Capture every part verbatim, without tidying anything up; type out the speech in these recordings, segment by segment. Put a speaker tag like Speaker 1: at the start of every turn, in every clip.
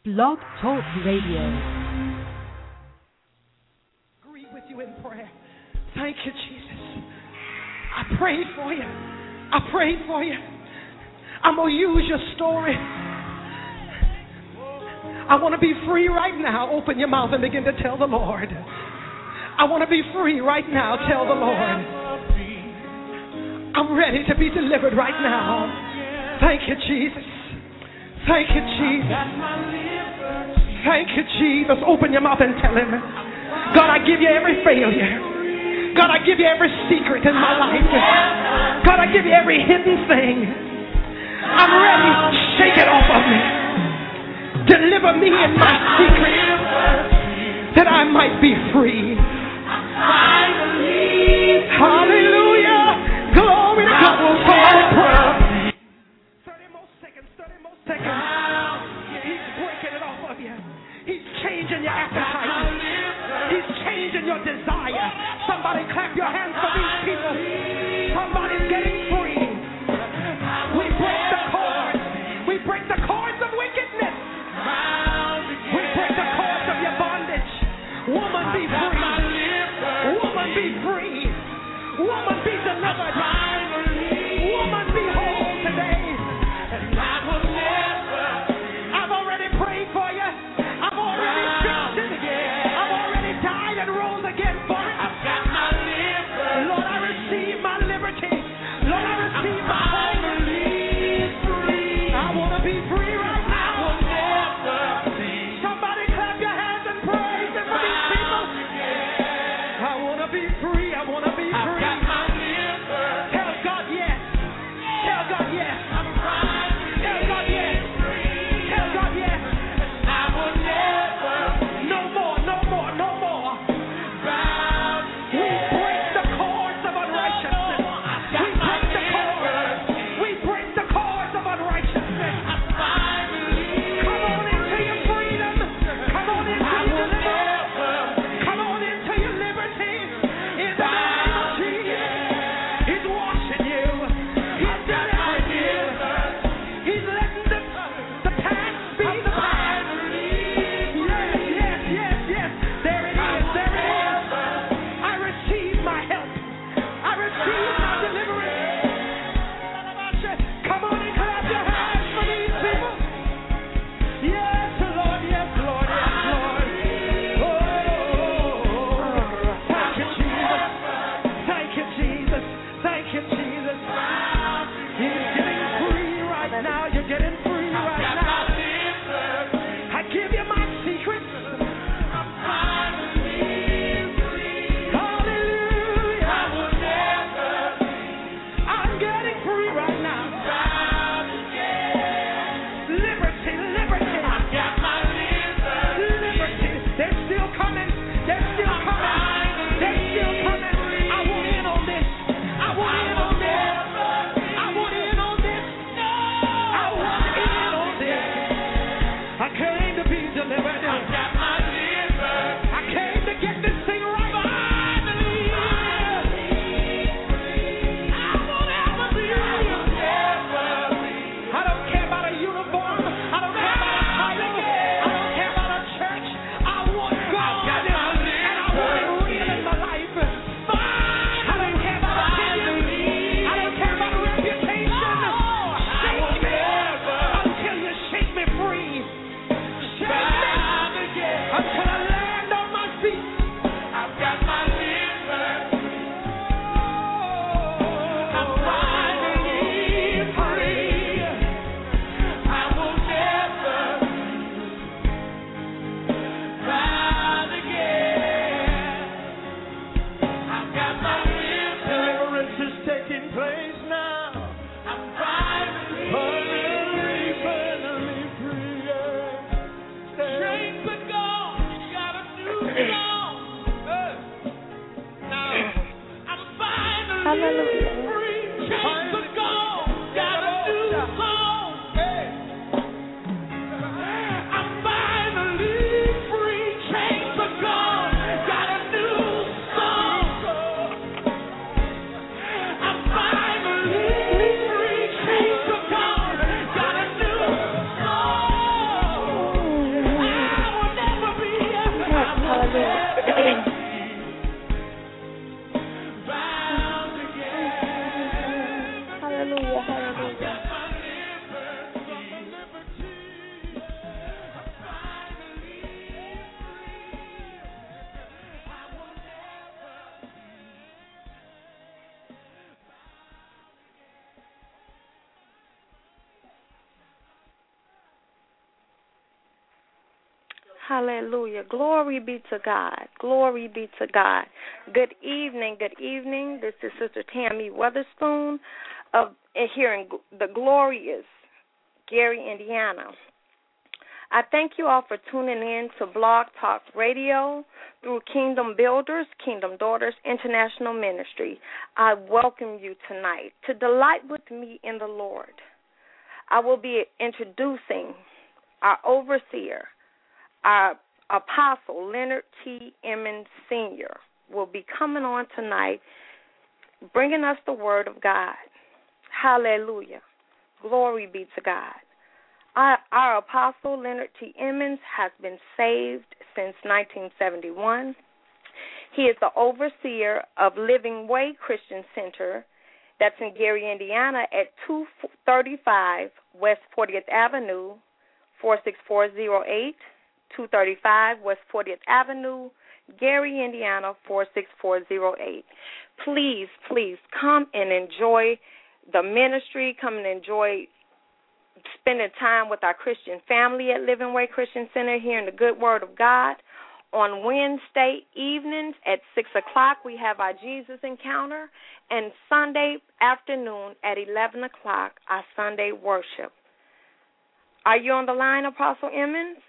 Speaker 1: Blog Talk Radio.
Speaker 2: Agree with you in prayer. Thank you, Jesus. I prayed for you. I prayed for you. I'm going to use your story. I want to be free right now. Open your mouth and begin to tell the Lord. I want to be free right now. Tell the Lord. I'm ready to be delivered right now. Thank you, Jesus. Thank you, Jesus. Thank you, Jesus. Open your mouth and tell him. God, I give you every failure. God, I give you every secret in my life. God, I give you every hidden thing. I'm ready. Shake it off of me. Deliver me in my secret that I might be free. Hallelujah. Glory to God. We'll call it prayer. thirty more seconds. thirty more seconds. He's breaking it off of you. He's changing your appetite. He's changing your desire. Somebody clap your hands for these people. Somebody's getting free. We break the cords. We break the cords of wickedness. We break the cords of your bondage. Woman, be free. Woman, be free. Woman, be delivered. Woman, be whole today. I've already prayed for you. I've already fixed it. I've already died and rose again for it. Lord, I receive my liberty. Lord, I receive my wholeness. I want to be free right now. Somebody clap your hands and praise him for these people. I want to be free. I want to be free. Tell God yes. Tell God yes. Tell God yes. Tell God yes. No more, no more, no more. We break the cords of unrighteousness. We break the cords. We break the cords of unrighteousness. Come on into your freedom. Come on into your deliverance. Come on into your liberty. In the name of Jesus. He's washing you. He's delivering you. He's letting the, the past be the past. Yes, yes, yes, yes. There it is. There it is. I receive my help. I receive my deliverance. Come on and clap your hands for these people. Yes, Lord. Yes, Lord. Yes, Lord. Oh, thank you, Jesus. Thank you, Jesus. Thank you, Jesus. You're getting free right now. You're getting free right now. I give you my secrets. Hallelujah. I'm getting free right now. Liberty, liberty. Liberty. They're still coming. They're still coming. They're still coming. I want in on this. I want in on this. I want in on this. I want in on this. I came to be delivered. I came to get this thing right. I won't ever be. I don't care about a uniform. I don't care about a title. I don't care about a church. I want God. And I want it real in my life. I don't care about opinion. I don't care about a reputation. Shake me until you shake me free. Shake me until I land on my feet. I've got my liberty. I'm finally free. I will never rise again. I've got my liberty. Deliverance is taking place now. I'm finally finally free. Chains are gone. Got a new song. Now I'm finally
Speaker 3: Hallelujah.
Speaker 2: free. Chains are gone. Got a new song. I'm finally free. Chains are gone. Got a new song. I'm finally free. Chains are gone. Got a new song.
Speaker 1: Hallelujah. Glory be to God. Glory be to God. Good evening. Good evening. This is Sister Tammy Weatherspoon of here in the glorious Gary, Indiana. I thank you all for tuning in to Blog Talk Radio through Kingdom Builders, Kingdom Daughters International Ministry. I welcome you tonight to delight with me in the Lord. I will be introducing our overseer, our apostle, Leonard T. Emmons Senior will be coming on tonight, bringing us the word of God. Hallelujah. Glory be to God. Our, our apostle, Leonard T. Emmons, has been saved since nineteen seventy-one. He is the overseer of Living Way Christian Center that's in Gary, Indiana at two thirty-five West fortieth Avenue, four six four zero eight, two thirty-five West fortieth Avenue, Gary, Indiana, four six four zero eight. Please, please come and enjoy the ministry, come and enjoy spending time with our Christian family at Living Way Christian Center, hearing the good word of God. On Wednesday evenings at six o'clock, we have our Jesus Encounter, and Sunday afternoon at eleven o'clock, our Sunday worship. Are you on the line, Apostle Emmons?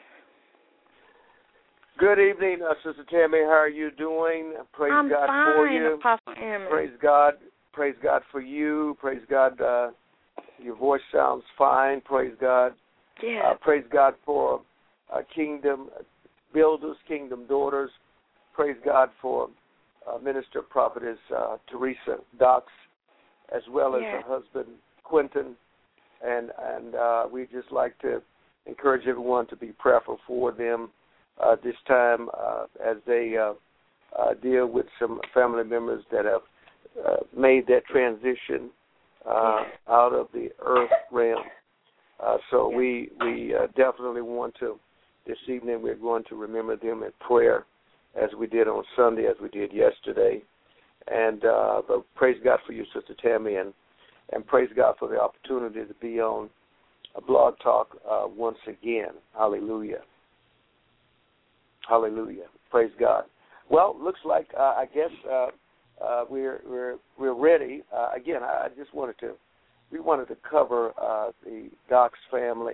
Speaker 3: Good evening, uh, Sister Tammy. How are you doing? Praise
Speaker 1: I'm
Speaker 3: God
Speaker 1: fine,
Speaker 3: for you.
Speaker 1: Apostle Emmons.
Speaker 3: Praise God. Praise God for you. Praise God. Uh, your voice sounds fine. Praise God.
Speaker 1: Yeah.
Speaker 3: Uh, praise God for uh, Kingdom Builders, Kingdom Daughters. Praise God for uh, Minister Prophetess uh, Teresa Dox, as well as
Speaker 1: yeah.
Speaker 3: her husband Quentin. And and uh, we just like to encourage everyone to be prayerful for them uh, this time uh, as they uh, uh, deal with some family members that have uh, made that transition uh,
Speaker 1: yeah.
Speaker 3: out of the earth realm. Uh, so
Speaker 1: yeah.
Speaker 3: we we uh, definitely want to, this evening we're going to remember them in prayer as we did on Sunday, as we did yesterday. And uh, but praise God for you, Sister Tammy, and And praise God for the opportunity to be on a Blog Talk uh, once again. Hallelujah. Hallelujah. Praise God. Well, looks like uh, I guess uh, uh, we're we're we're ready. Uh, again, I just wanted to we wanted to cover uh, the Dox family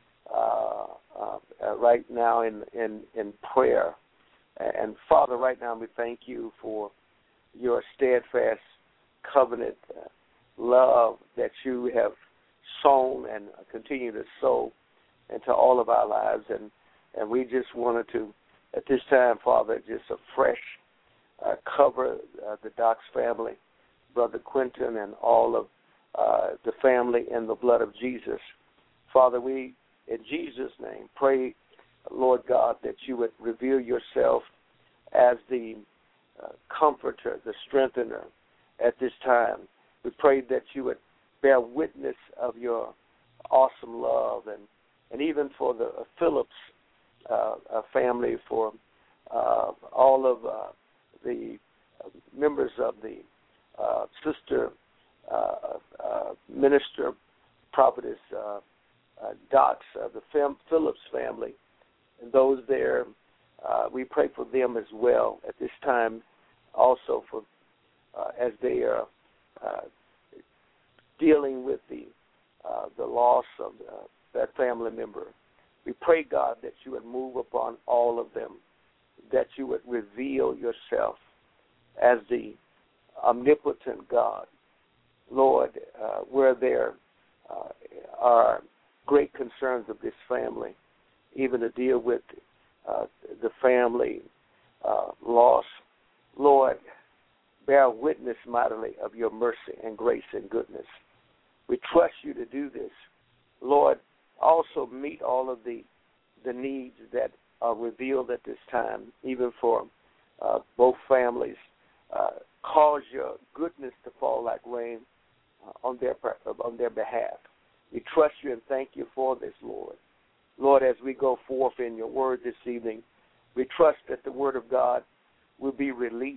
Speaker 3: uh, uh, uh, right now in in in prayer. And Father, right now we thank you for your steadfast covenant. Uh, love that you have sown and continue to sow into all of our lives. And, and we just wanted to, at this time, Father, just afresh uh, cover uh, the Dox family, Brother Quentin, and all of uh, the family in the blood of Jesus. Father, we, in Jesus' name, pray, Lord God, that you would reveal yourself as the uh, comforter, the strengthener at this time. We pray that you would bear witness of your awesome love, and, and even for the uh, Phillips uh, uh, family, for uh, all of uh, the members of the uh, sister uh, uh, minister prophetess uh, uh, Dox, uh, the Fem- Phillips family, and those there. Uh, we pray for them as well at this time, also for uh, as they are. Uh, dealing with the uh, the loss of uh, that family member. We pray, God, that you would move upon all of them, that you would reveal yourself as the omnipotent God. Lord, uh, where there uh, are great concerns of this family, even to deal with uh, the family uh, loss, Lord, bear witness mightily of your mercy and grace and goodness. We trust you to do this. Lord, also meet all of the the needs that are revealed at this time, even for uh, both families. Uh, cause your goodness to fall like rain uh, on their on their behalf. We trust you and thank you for this, Lord. Lord, as we go forth in your word this evening, we trust that the word of God will be released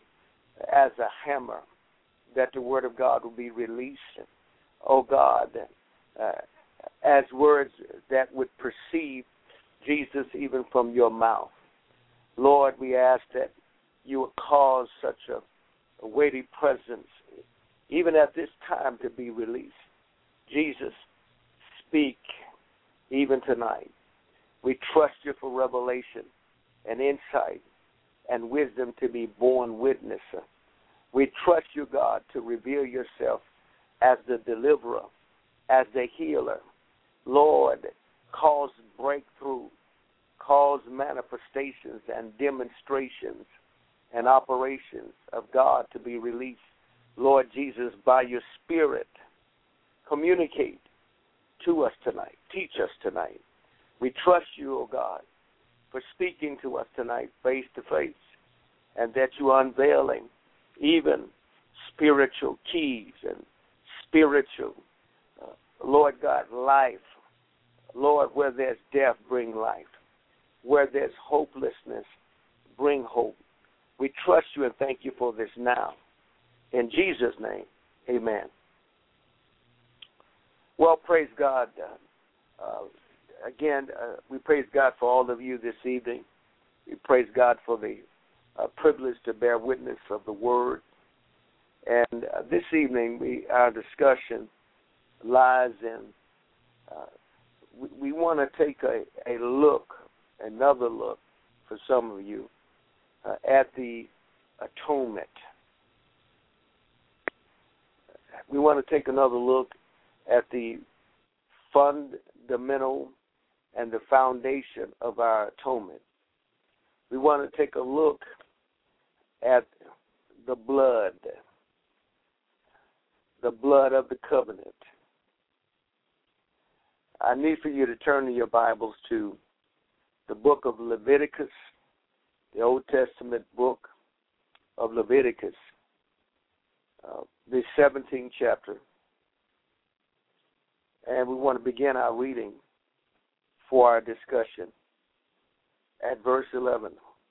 Speaker 3: as a hammer, that the word of God will be released, oh God, uh, as words that would perceive Jesus even from your mouth. Lord, we ask that you would cause such a, a weighty presence, even at this time, to be released. Jesus, speak even tonight. We trust you for revelation and insight and wisdom to be born witness. We trust you, God, to reveal yourself as the deliverer, as the healer. Lord, cause breakthrough, cause manifestations and demonstrations and operations of God to be released. Lord Jesus, by your Spirit, communicate to us tonight. Teach us tonight. We trust you, O God, for speaking to us tonight face to face, and that you are unveiling even spiritual keys and spiritual, uh, Lord God, life. Lord, where there's death, bring life. Where there's hopelessness, bring hope. We trust you and thank you for this now. In Jesus' name, amen. Well, praise God. Uh, uh, again, uh, we praise God for all of you this evening. We praise God for the uh, privilege to bear witness of the Word. And uh, this evening, we, our discussion lies in, uh, we, we want to take a, a look, another look for some of you, uh, at the atonement. We want to take another look at the fundamental and the foundation of our atonement. We want to take a look at the blood, the blood of the covenant. I need for you to turn to your Bibles to the book of Leviticus, the Old Testament book of Leviticus, uh, the seventeenth chapter. And we want to begin our reading for our discussion at verse eleven.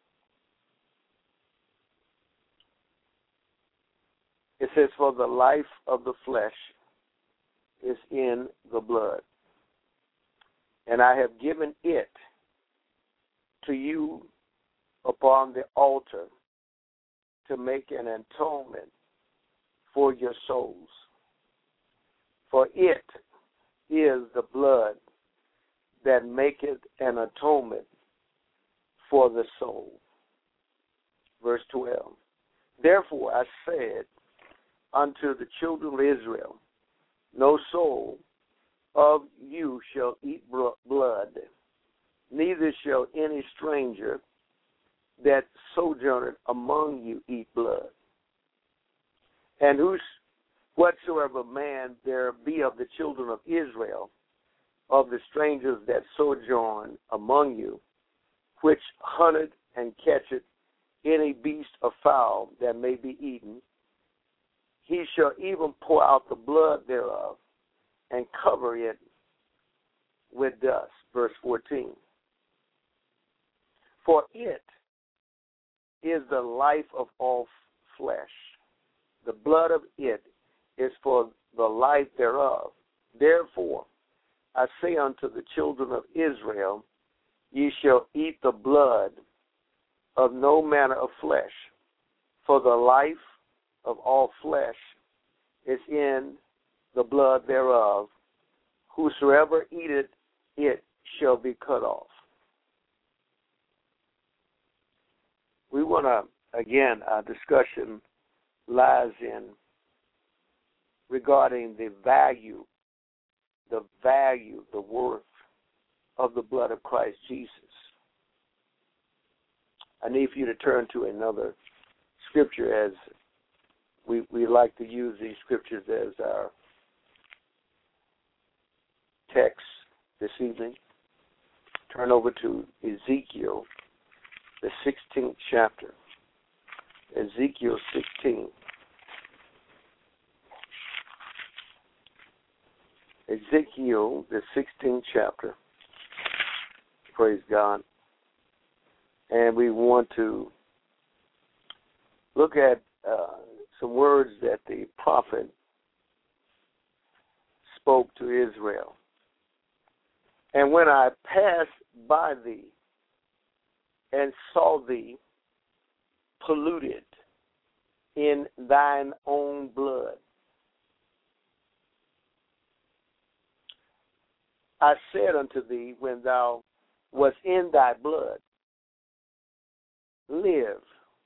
Speaker 3: It says, "For the life of the flesh is in the blood, and I have given it to you upon the altar to make an atonement for your souls. For it is the blood that maketh an atonement for the soul." Verse twelve. "Therefore I said unto the children of Israel, no soul of you shall eat blood, neither shall any stranger that sojourneth among you eat blood. And whos whatsoever man there be of the children of Israel, of the strangers that sojourn among you, which hunteth and catcheth any beast or fowl that may be eaten, he shall even pour out the blood thereof and cover it with dust." Verse fourteen. "For it is the life of all flesh. The blood of it is for the life thereof. Therefore I say unto the children of Israel, ye shall eat the blood of no manner of flesh, for the life of all flesh is in the blood thereof. Whosoever eateth it shall be cut off." We want to, again, our discussion lies in regarding the value, the value, the worth of the blood of Christ Jesus. I need for you to turn to another scripture, as we, we like to use these scriptures as our text this evening. Turn over to Ezekiel, the sixteenth chapter. Ezekiel sixteen. Ezekiel, the sixteenth chapter. Praise God. And we want to look at uh, some words that the prophet spoke to Israel. "And when I pass by thee and saw thee polluted in thine own blood. I said unto thee, when thou wast in thy blood, live.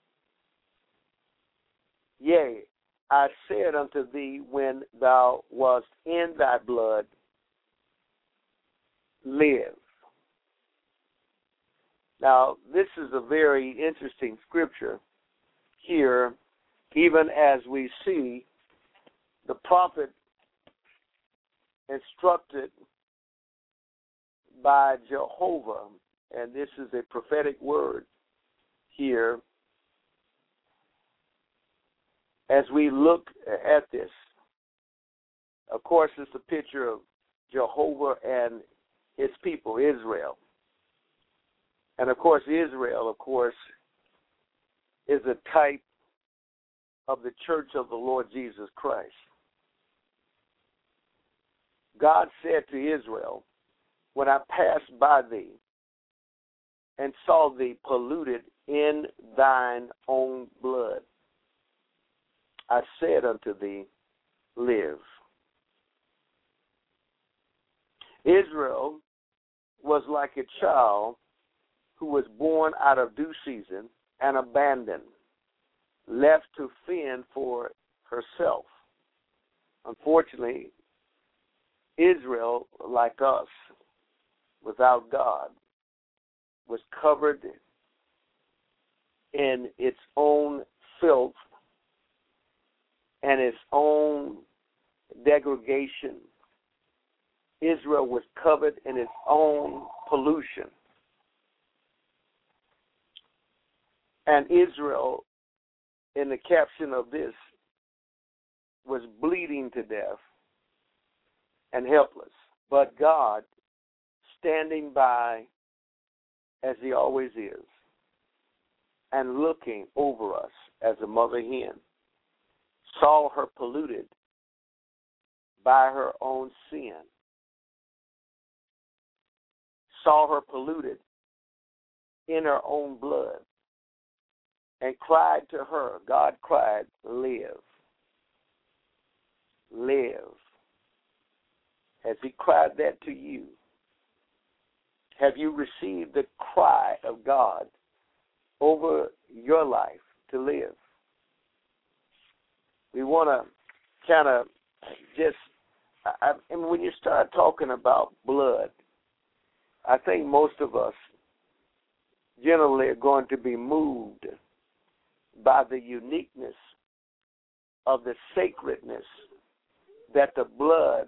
Speaker 3: Yea, I said unto thee, when thou wast in thy blood, live. Now, this is a very interesting scripture here, even as we see the prophet instructed by Jehovah, and this is a prophetic word here, as we look at this. Of course, it's a picture of Jehovah and his people, Israel. And, of course, Israel, of course, is a type of the church of the Lord Jesus Christ. God said to Israel, when I passed by thee and saw thee polluted in thine own blood, I said unto thee, live. Israel was like a child who was born out of due season and abandoned, left to fend for herself. Unfortunately, Israel, like us, without God, was covered in its own filth and its own degradation. Israel was covered in its own pollution. And Israel, in the caption of this, was bleeding to death and helpless. But God, standing by, as he always is, and looking over us as a mother hen, saw her polluted by her own sin, saw her polluted in her own blood, and cried to her. God cried, live. Live. Has he cried that to you? Have you received the cry of God over your life to live? We want to kind of just, I, I mean, when you start talking about blood, I think most of us generally are going to be moved by the uniqueness of the sacredness that the blood,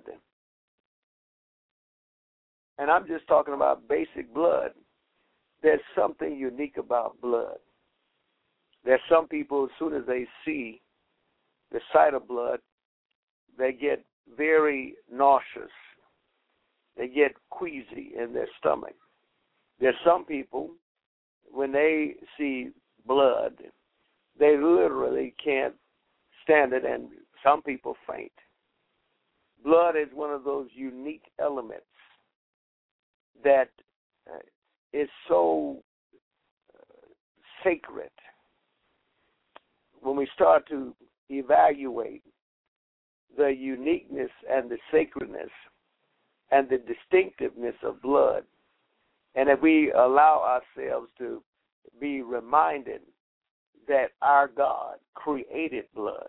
Speaker 3: and I'm just talking about basic blood, there's something unique about blood. There's some people, as soon as they see the sight of blood, they get very nauseous. They get queasy in their stomach. There's some people, when they see blood, they literally can't stand it, and some people faint. Blood is one of those unique elements that uh, is so uh, sacred. When we start to evaluate the uniqueness and the sacredness and the distinctiveness of blood, and if we allow ourselves to be reminded that our God created blood.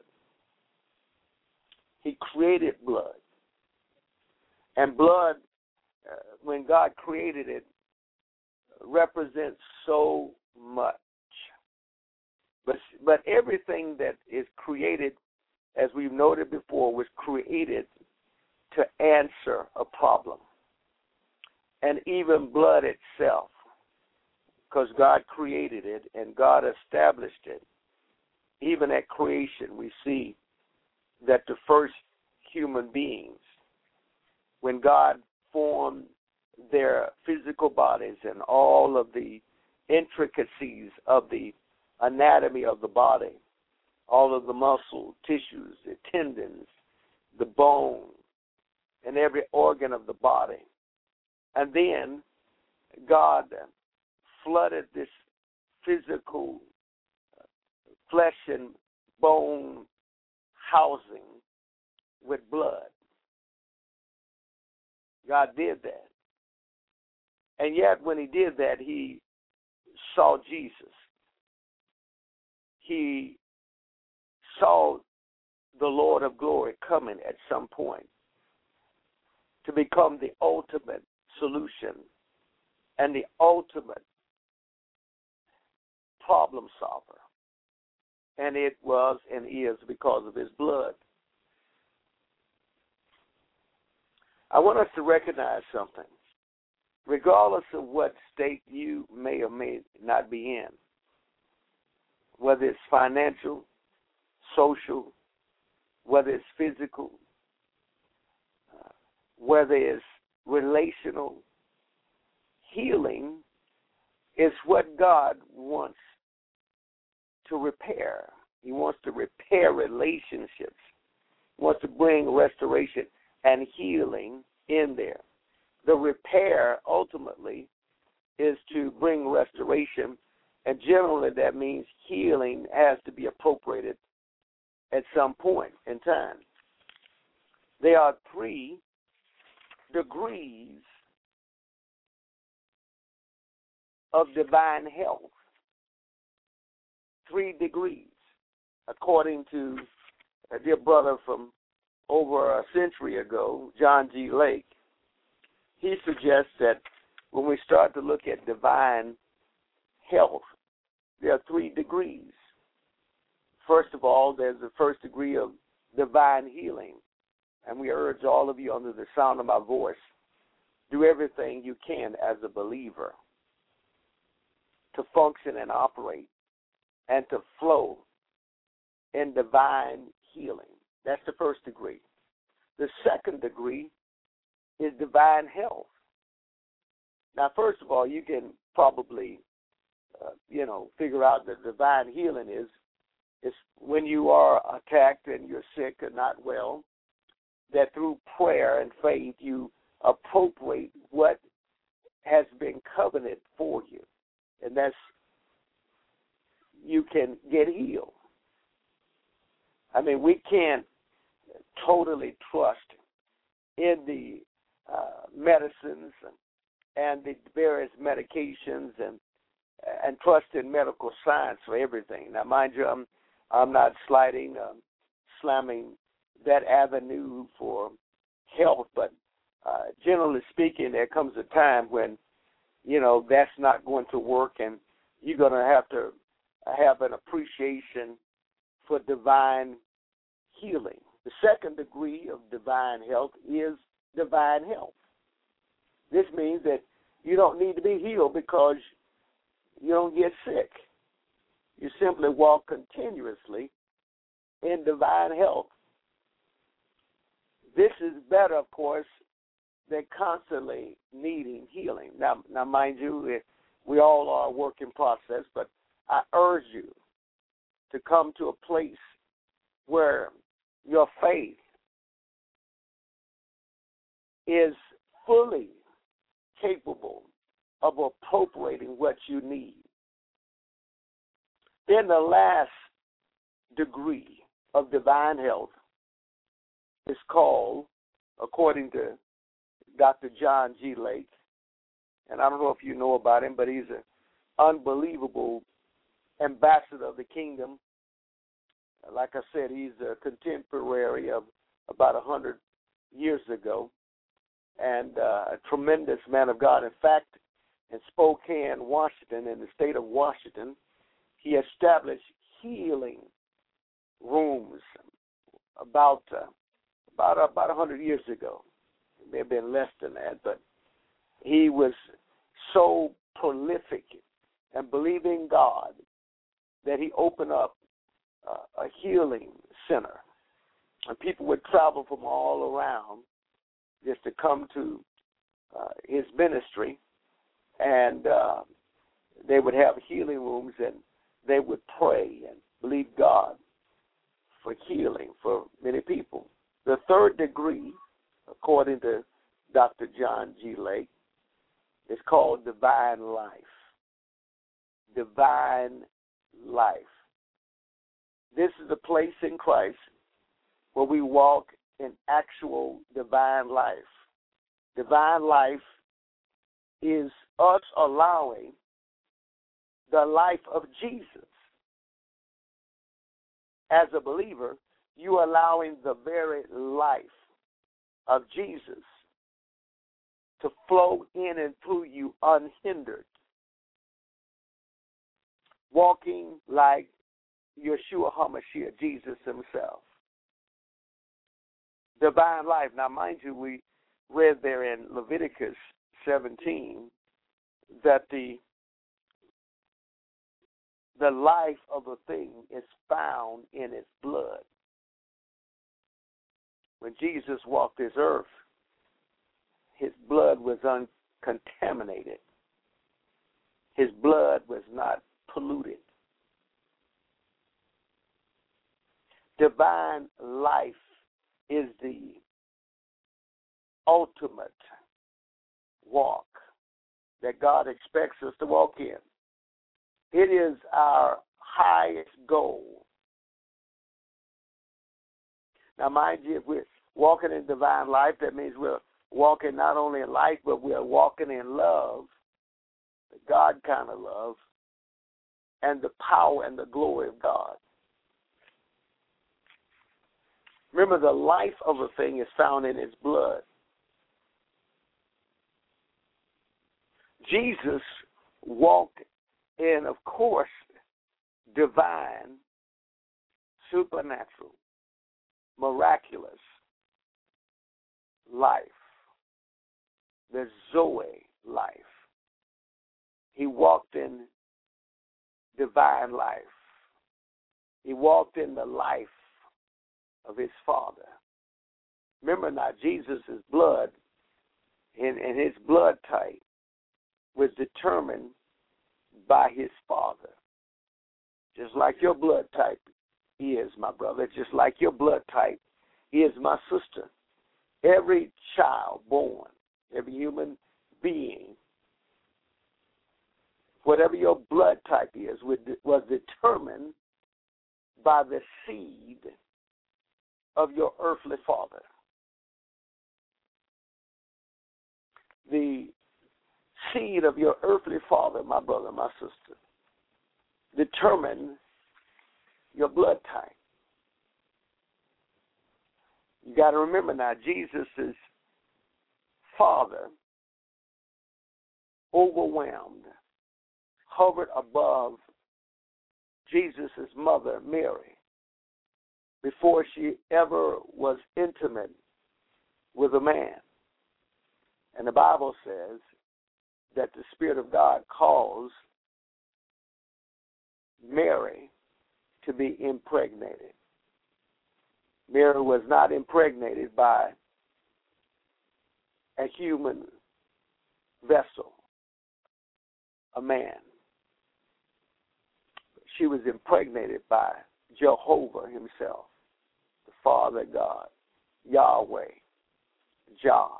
Speaker 3: He created blood. And blood, uh, when God created it, represents so much. But, but everything that is created, as we've noted before, was created to answer a problem. And even blood itself, because God created it and God established it. Even at creation, we see that the first human beings, when God formed their physical bodies and all of the intricacies of the anatomy of the body, all of the muscle, tissues, the tendons, the bone, and every organ of the body. And then God flooded this physical, flesh and bone housing with blood. God did that. And yet when he did that, he saw Jesus. He saw the Lord of glory coming at some point to become the ultimate solution and the ultimate problem solver. And it was and is because of his blood. I want us to recognize something. Regardless of what state you may or may not be in, whether it's financial, social, whether it's physical, uh, whether it's relational, healing is what God wants to repair. He wants to repair relationships. He wants to bring restoration and healing in there. The repair ultimately is to bring restoration, and generally that means healing has to be appropriated at some point in time. There are three degrees of divine health. Three degrees, according to a dear brother from over a century ago, John G. Lake. He suggests that when we start to look at divine health, there are three degrees. First of all, there's the first degree of divine healing. And we urge all of you under the sound of my voice, do everything you can as a believer to function and operate and to flow in divine healing. That's the first degree. The second degree is divine health. Now, first of all, you can probably, uh, you know, figure out that divine healing is is when you are attacked and you're sick or not well, that through prayer and faith you appropriate what has been covenanted for you, and that's you can get healed. I mean, we can't totally trust in the uh, medicines and the various medications and and trust in medical science for everything. Now, mind you, I'm I'm not sliding, um, slamming that avenue for health, but uh, generally speaking, there comes a time when, you know, that's not going to work, and you're going to have to have an appreciation for divine healing. The second degree of divine health is divine health. This means that you don't need to be healed because you don't get sick. You simply walk continuously in divine health. This is better, of course, than constantly needing healing. Now, now mind you, we all are a work in process, but I urge you to come to a place where your faith is fully capable of appropriating what you need. Then the last degree of divine health is called, according to Doctor John G. Lake, and I don't know if you know about him, but he's an unbelievable ambassador of the kingdom. Like I said, he's a contemporary of about one hundred years ago, and uh, a tremendous man of God. In fact, in Spokane, Washington, in the state of Washington, he established healing rooms about uh, about uh, about one hundred years ago. It may have been less than that, but he was so prolific and believing God that he opened up uh, a healing center, and people would travel from all around just to come to uh, his ministry, and uh, they would have healing rooms, and they would pray and believe God for healing for many people. The third degree, according to Doctor John G. Lake, is called divine life. divine life. This is a place in Christ where we walk in actual divine life. Divine life is us allowing the life of Jesus. As a believer, you are allowing the very life of Jesus to flow in and through you unhindered. Walking like Yeshua HaMashiach, Jesus himself. Divine life. Now, mind you, we read there in Leviticus seventeen that the the life of a thing is found in its blood. When Jesus walked this earth, his blood was uncontaminated. His blood was not polluted. Divine life is the ultimate walk that God expects us to walk in. It is our highest goal. Now, mind you, if we're walking in divine life, that means we're walking not only in life, but we're walking in love, the God kind of love, and the power and the glory of God. Remember, the life of a thing is found in its blood. Jesus walked in, of course, divine, supernatural, miraculous life, the Zoe life. He walked in divine life. He walked in the life of his Father. Remember now, Jesus' blood and, and his blood type was determined by his Father. Just like your blood type is, my brother, just like your blood type is, my sister. Every child born, every human being, whatever your blood type is, was determined by the seed of your earthly father. The seed of your earthly father, my brother, my sister, determine your blood type. You got to remember now, Jesus' father overwhelmed, hovered above Jesus' mother, Mary, before she ever was intimate with a man. And the Bible says that the Spirit of God calls Mary to be impregnated. Mary was not impregnated by a human vessel, a man. She was impregnated by Jehovah himself, the Father God, Yahweh, Jah.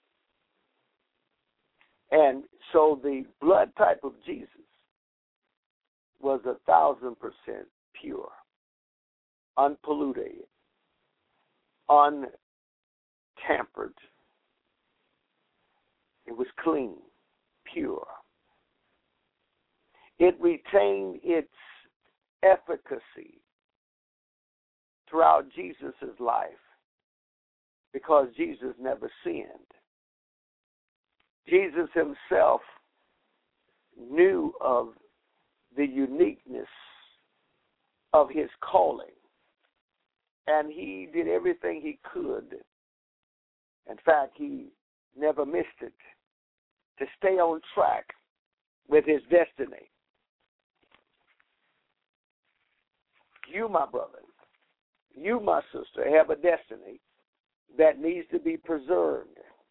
Speaker 3: And so the blood type of Jesus was a thousand percent pure, unpolluted, untampered. It was clean, pure. It retained its efficacy throughout Jesus' life because Jesus never sinned. Jesus himself knew of the uniqueness of his calling, and he did everything he could. In fact, he never missed it to stay on track with his destiny. You, my brother, you, my sister, have a destiny that needs to be preserved.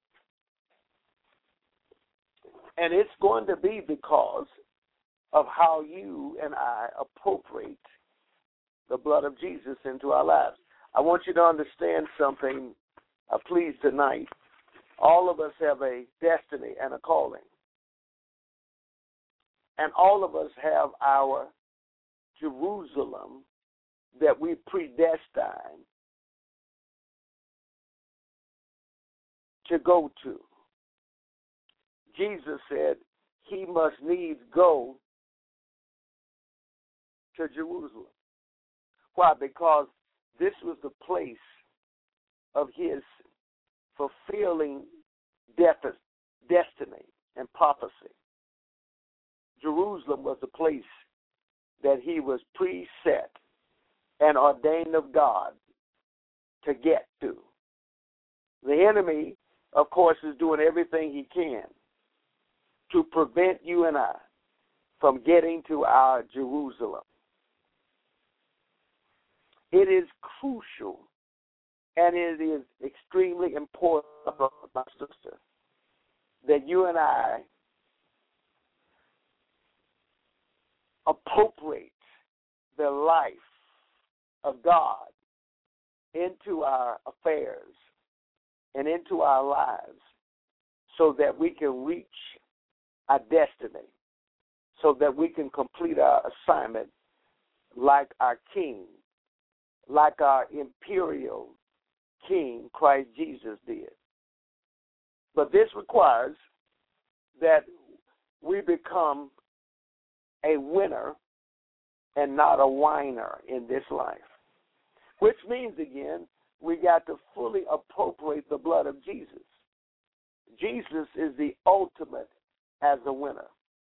Speaker 3: And it's going to be because of how you and I appropriate the blood of Jesus into our lives. I want you to understand something, uh, please, tonight. All of us have a destiny and a calling. And all of us have our Jerusalem that we predestined to go to. Jesus said he must needs go to Jerusalem. Why? Because this was the place of his fulfilling destiny and prophecy. Jerusalem was the place that he was preset and ordained of God to get to. The enemy, of course, is doing everything he can to prevent you and I from getting to our Jerusalem. It is crucial and it is extremely important, my sister, that you and I appropriate the life of God into our affairs and into our lives so that we can reach our destiny, so that we can complete our assignment like our King, like our imperial King, Christ Jesus, did. But this requires that we become a winner and not a whiner in this life, which means, again, we got to fully appropriate the blood of Jesus. Jesus is the ultimate as a winner.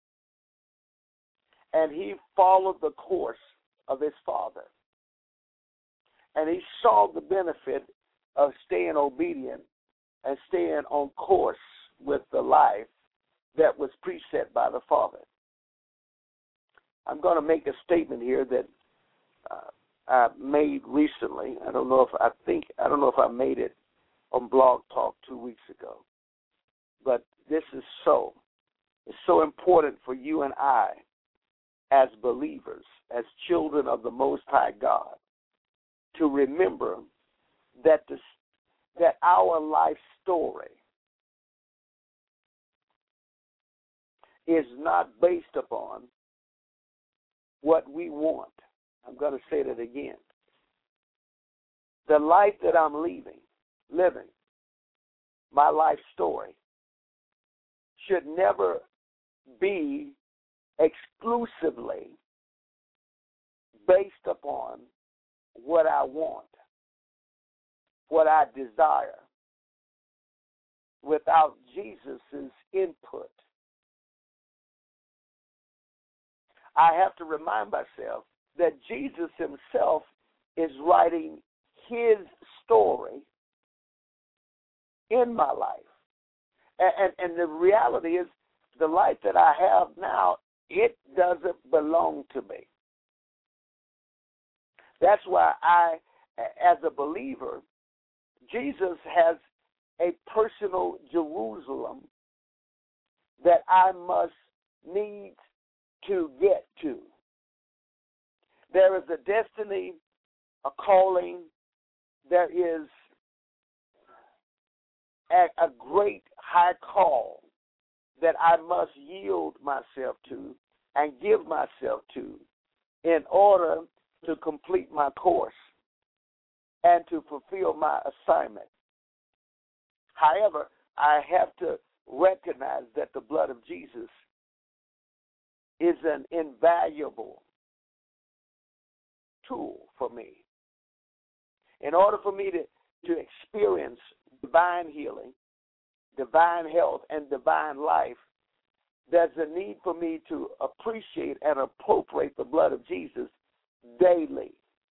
Speaker 3: And he followed the course of his Father. And he saw the benefit of staying obedient and staying on course with the life that was preset by the Father. I'm going to make a statement here that uh, I made recently. I don't know if I think I don't know if I made it on Blog Talk two weeks ago, but this is so. It's so important for you and I, as believers, as children of the Most High God, to remember that the, that our life story is not based upon what we want. I'm going to say that again. The life that I'm leaving, living, my life story, should never be exclusively based upon what I want, what I desire, without Jesus' input. I have to remind myself that Jesus himself is writing his story in my life. And, and, and the reality is, the life that I have now, it doesn't belong to me. That's why I, as a believer, Jesus has a personal Jerusalem that I must need to get to. There is a destiny, a calling, there is a, a great high call that I must yield myself to and give myself to in order to complete my course and to fulfill my assignment. However, I have to recognize that the blood of Jesus is an invaluable tool for me. In order for me to, to experience divine healing, divine health, and divine life, there's a need for me to appreciate and appropriate the blood of Jesus daily.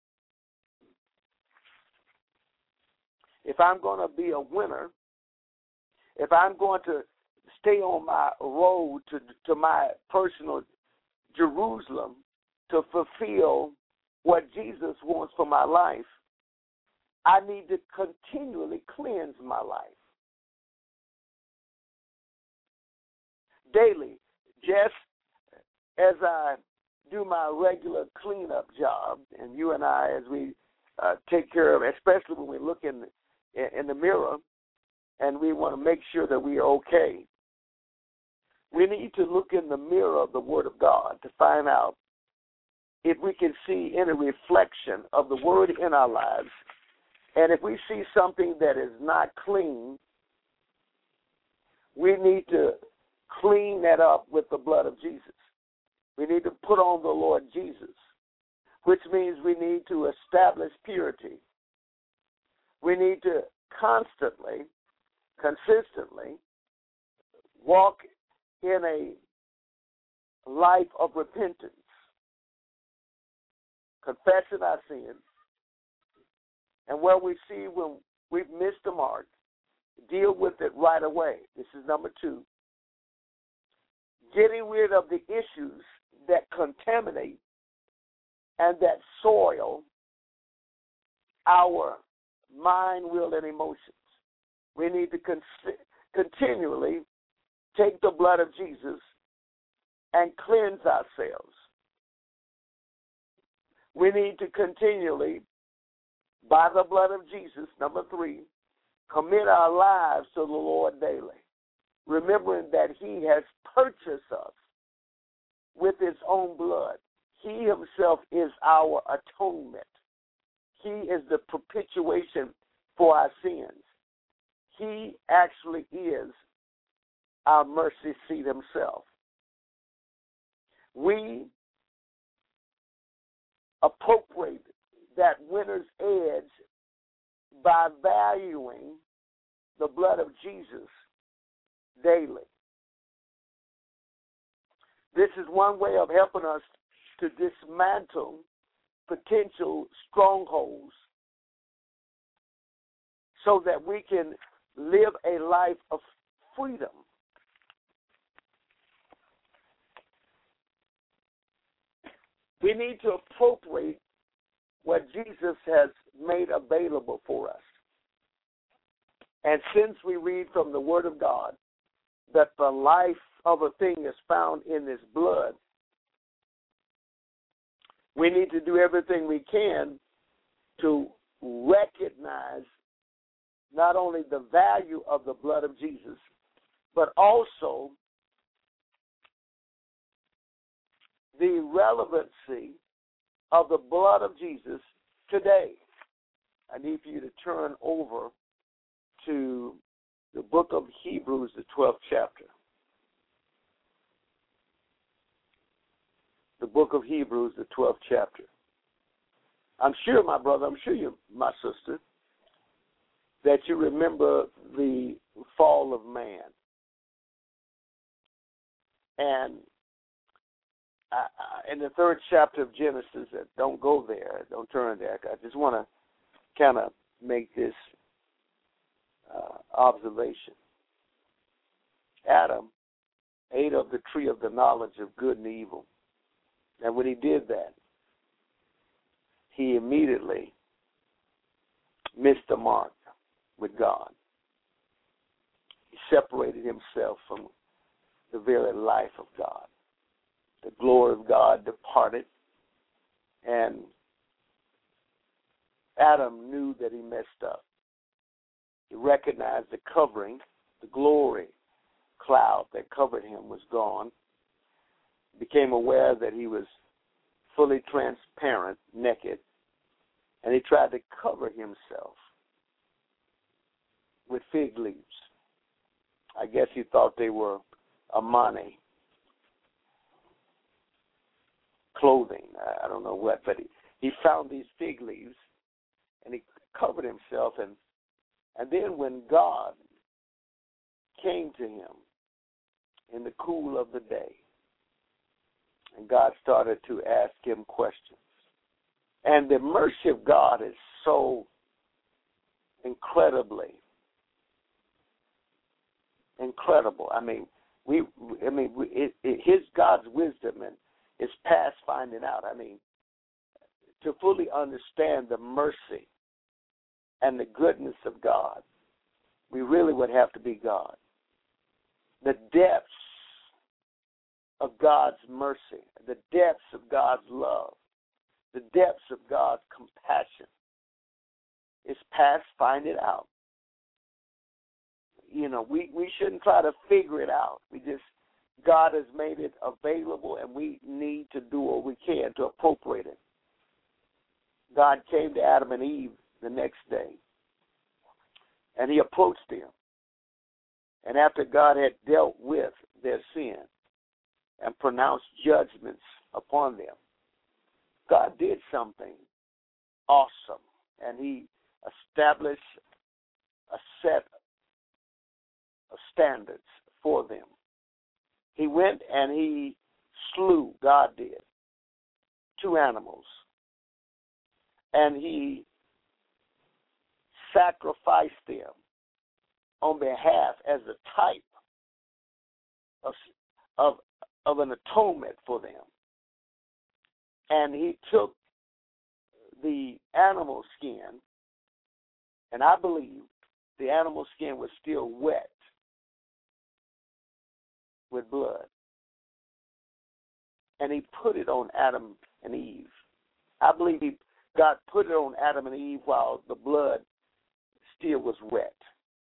Speaker 3: If I'm going to be a winner, if I'm going to stay on my road to, to my personal Jerusalem to fulfill what Jesus wants for my life, I need to continually cleanse my life. Daily, just as I do my regular cleanup job, and you and I, as we uh, take care of, especially when we look in, in the mirror and we want to make sure that we are okay, We need to look in the mirror of the Word of God to find out if we can see any reflection of the Word in our lives. And if we see something that is not clean, we need to clean that up with the blood of Jesus. We need to put on the Lord Jesus, which means we need to establish purity. We need to constantly, consistently walk in a life of repentance, confessing our sins, and where we see when we've missed the mark, deal with it right away. This is number two. Getting rid of the issues that contaminate and that soil our mind, will, and emotions. We need to con- continually take the blood of Jesus and cleanse ourselves. We need to continually, by the blood of Jesus, number three, commit our lives to the Lord daily, remembering that he has purchased us with his own blood. He himself is our atonement. He is the propitiation for our sins. He actually is our mercy seat himself. We appropriate that winner's edge by valuing the blood of Jesus daily. This is one way of helping us to dismantle potential strongholds so that we can live a life of freedom. We need to appropriate what Jesus has made available for us. And since we read from the Word of God that the life of a thing is found in His blood, we need to do everything we can to recognize not only the value of the blood of Jesus, but also the relevancy of the blood of Jesus today. I need for you to turn over to the book of Hebrews, the twelfth chapter. The book of Hebrews, the twelfth chapter. I'm sure, my brother, I'm sure you, my sister, that you remember the fall of man. And I, I, in the third chapter of Genesis, don't go there, don't turn there. I just want to kind of make this uh, observation. Adam ate of the tree of the knowledge of good and evil. And when he did that, he immediately missed the mark with God. He separated himself from the very life of God. The glory of God departed, and Adam knew that he messed up. He recognized the covering, the glory cloud that covered him was gone. Became aware that he was fully transparent, naked, and he tried to cover himself with fig leaves. I guess he thought they were Amani clothing. I don't know what, but he, he found these fig leaves and he covered himself. And, and then when God came to him in the cool of the day, and God started to ask him questions. And the mercy of God is so incredibly incredible. I mean, we. I mean, we, it, it, His God's wisdom and is past finding out. I mean, to fully understand the mercy and the goodness of God, we really would have to be God. The depths of God's mercy, the depths of God's love, the depths of God's compassion is past finding out. You know, we, we shouldn't try to figure it out. We just God has made it available, and we need to do what we can to appropriate it. God came to Adam and Eve the next day, and he approached them. And after God had dealt with their sin and pronounced judgments upon them, God did something awesome, and he established a set of standards for them. He went and he slew, God did, two animals, and he sacrificed them on behalf as a type of, of, of an atonement for them. And he took the animal skin, and I believe the animal skin was still wet with blood, and he put it on Adam and Eve. I believe he, God put it on Adam and Eve while the blood still was wet.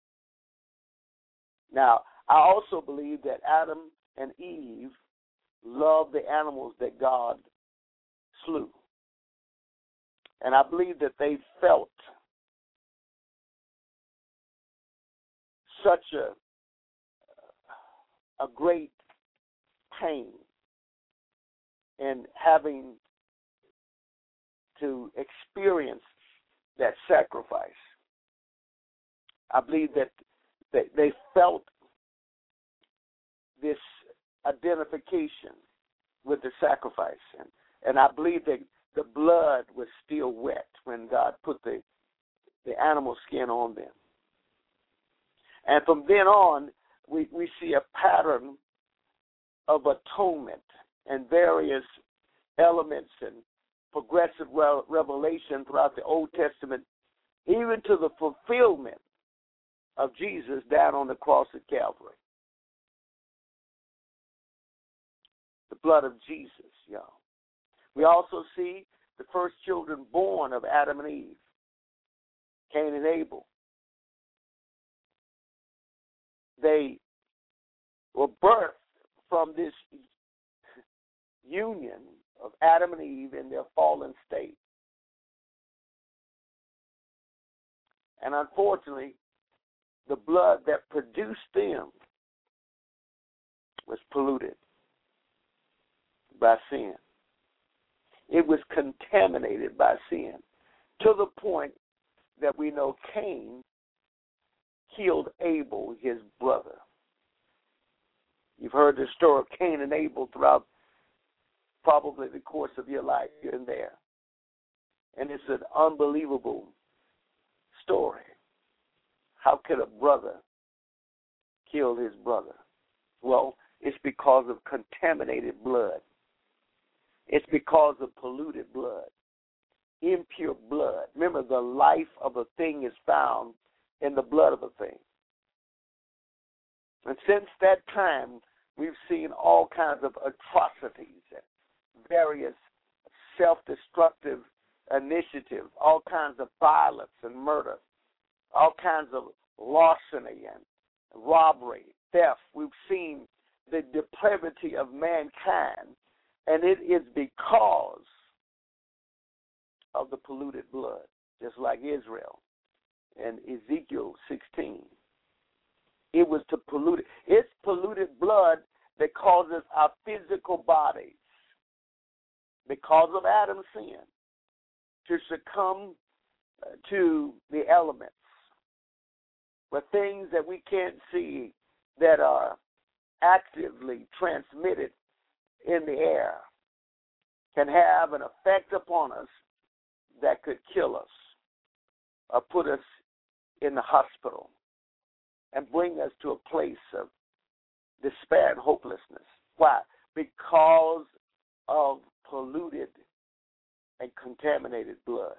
Speaker 3: Now, I also believe that Adam and Eve loved the animals that God slew. And I believe that they felt such a, a great pain in having to experience that sacrifice. I believe that they, they felt this identification with the sacrifice. And, and I believe that the blood was still wet when God put the, the animal skin on them. And from then on, we, we see a pattern of atonement and various elements and progressive re- revelation throughout the Old Testament, even to the fulfillment of Jesus down on the cross at Calvary. The blood of Jesus, y'all. We also see the first children born of Adam and Eve, Cain and Abel. They were birthed from this union of Adam and Eve in their fallen state. And unfortunately, the blood that produced them was polluted by sin. It was contaminated by sin to the point that we know Cain killed Abel, his brother. You've heard the story of Cain and Abel throughout probably the course of your life here and there. And it's an unbelievable story. How could a brother kill his brother? Well, it's because of contaminated blood. It's because of polluted blood, impure blood. Remember, the life of a thing is found in the blood of a thing. And since that time, we've seen all kinds of atrocities and various self-destructive initiatives, all kinds of violence and murder, all kinds of larceny and robbery, theft. We've seen the depravity of mankind, and it is because of the polluted blood, just like Israel in Ezekiel sixteen. It was to pollute it. It's polluted blood that causes our physical bodies, because of Adam's sin, to succumb to the elements, where things that we can't see that are actively transmitted in the air can have an effect upon us that could kill us or put us in the hospital and bring us to a place of despair and hopelessness. Why? Because of polluted and contaminated blood.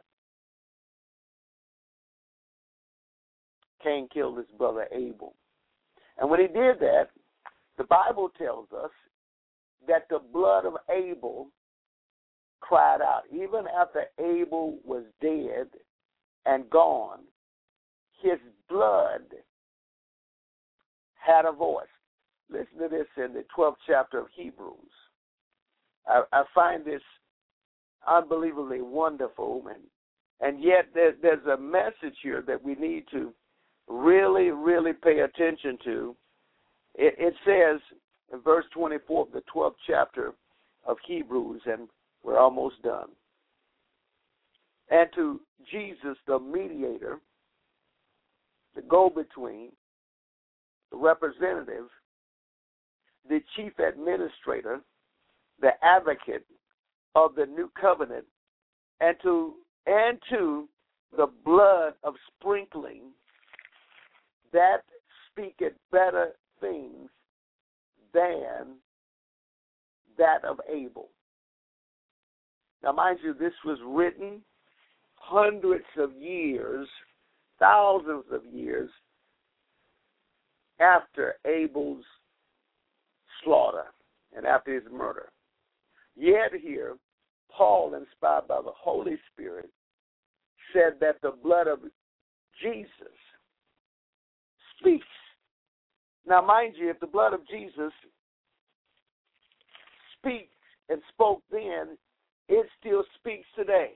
Speaker 3: Cain killed his brother Abel. And when he did that, the Bible tells us that the blood of Abel cried out. Even after Abel was dead and gone, his blood had a voice. listen to this in the twelfth chapter of Hebrews. I, I find this unbelievably wonderful, and and yet there, there's a message here that we need to really, really pay attention to. It, it says in verse twenty-four of the twelfth chapter of Hebrews, and we're almost done. And to Jesus, the mediator, the go-between, the representative, the chief administrator, the advocate of the new covenant, and to and to the blood of sprinkling that speaketh better things than that of Abel. Now, mind you, this was written hundreds of years, thousands of years after Abel's slaughter and after his murder. Yet here, Paul, inspired by the Holy Spirit, said that the blood of Jesus speaks. Now, mind you, if the blood of Jesus speaks and spoke then, it still speaks today.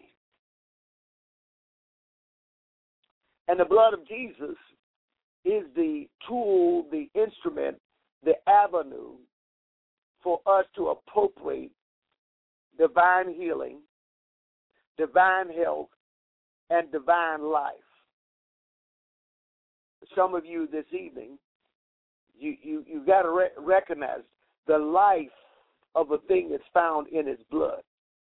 Speaker 3: And the blood of Jesus is the tool, the instrument, the avenue for us to appropriate divine healing, divine health, and divine life. Some of you this evening, you you you got to re- recognize the life of a thing that's found in its blood.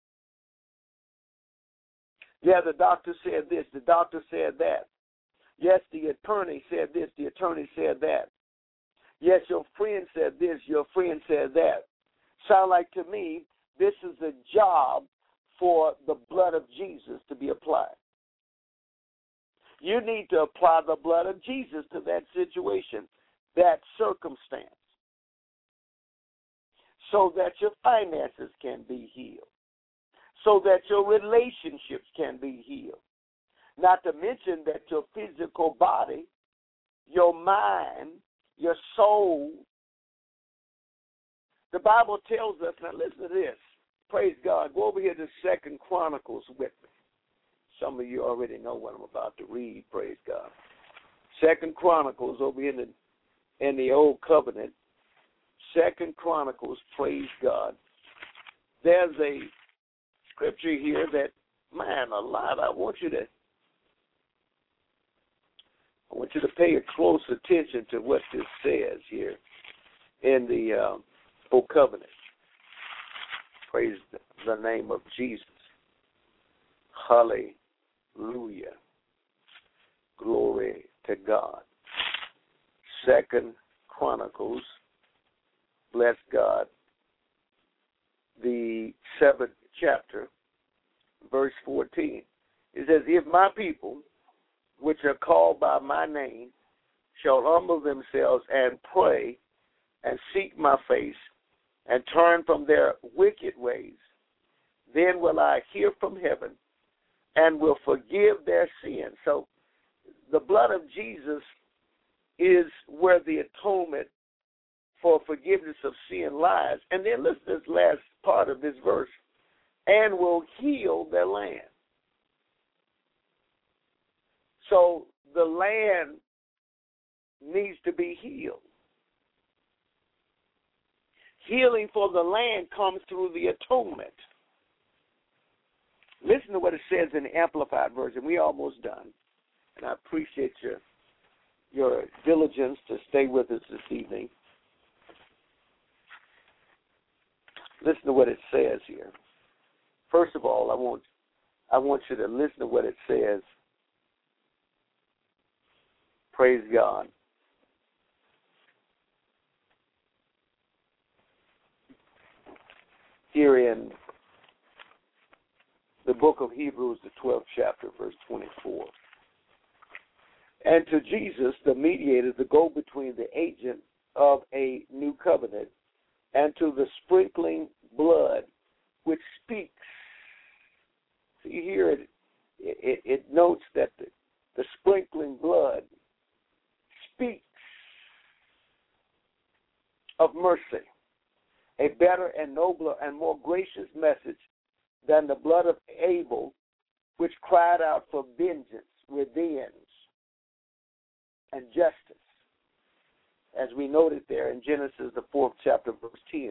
Speaker 3: Yeah, the doctor said this, the doctor said that. Yes, the attorney said this, the attorney said that. Yes, your friend said this, your friend said that. Sound like to me, this is a job for the blood of Jesus to be applied. You need to apply the blood of Jesus to that situation, that circumstance, so that your finances can be healed, so that your relationships can be healed. Not to mention that your physical body, your mind, your soul. The Bible tells us, now listen to this. Praise God. Go over here to Second Chronicles with me. Some of you already know what I'm about to read. Praise God. Second Chronicles over here in the, in the Old Covenant. Second Chronicles, praise God. There's a scripture here that, man, alive, I want you to I want you to pay a close attention to what this says here in the uh, Old Covenant. Praise the name of Jesus. Hallelujah. Glory to God. Second Chronicles, bless God, the seventh chapter, verse fourteen. It says, if my people, which are called by my name, shall humble themselves and pray and seek my face and turn from their wicked ways, then will I hear from heaven and will forgive their sin. So the blood of Jesus is where the atonement for forgiveness of sin lies. And then listen to this last part of this verse, and will heal their land. So the land needs to be healed. Healing for the land comes through the atonement. Listen to what it says in the Amplified Version. We're almost done. And I appreciate your, your diligence to stay with us this evening. Listen to what it says here. First of all, I want I want you to listen to what it says. Praise God. Here in the book of Hebrews, the twelfth chapter, verse twenty-four. And to Jesus, the mediator, the go-between, the agent of a new covenant, and to the sprinkling blood, which speaks. See here, it, it, it notes that the, the sprinkling blood speaks of and nobler and more gracious message than the blood of Abel, which cried out for vengeance, revenge, and justice, as we noted there in Genesis, the fourth chapter, verse ten.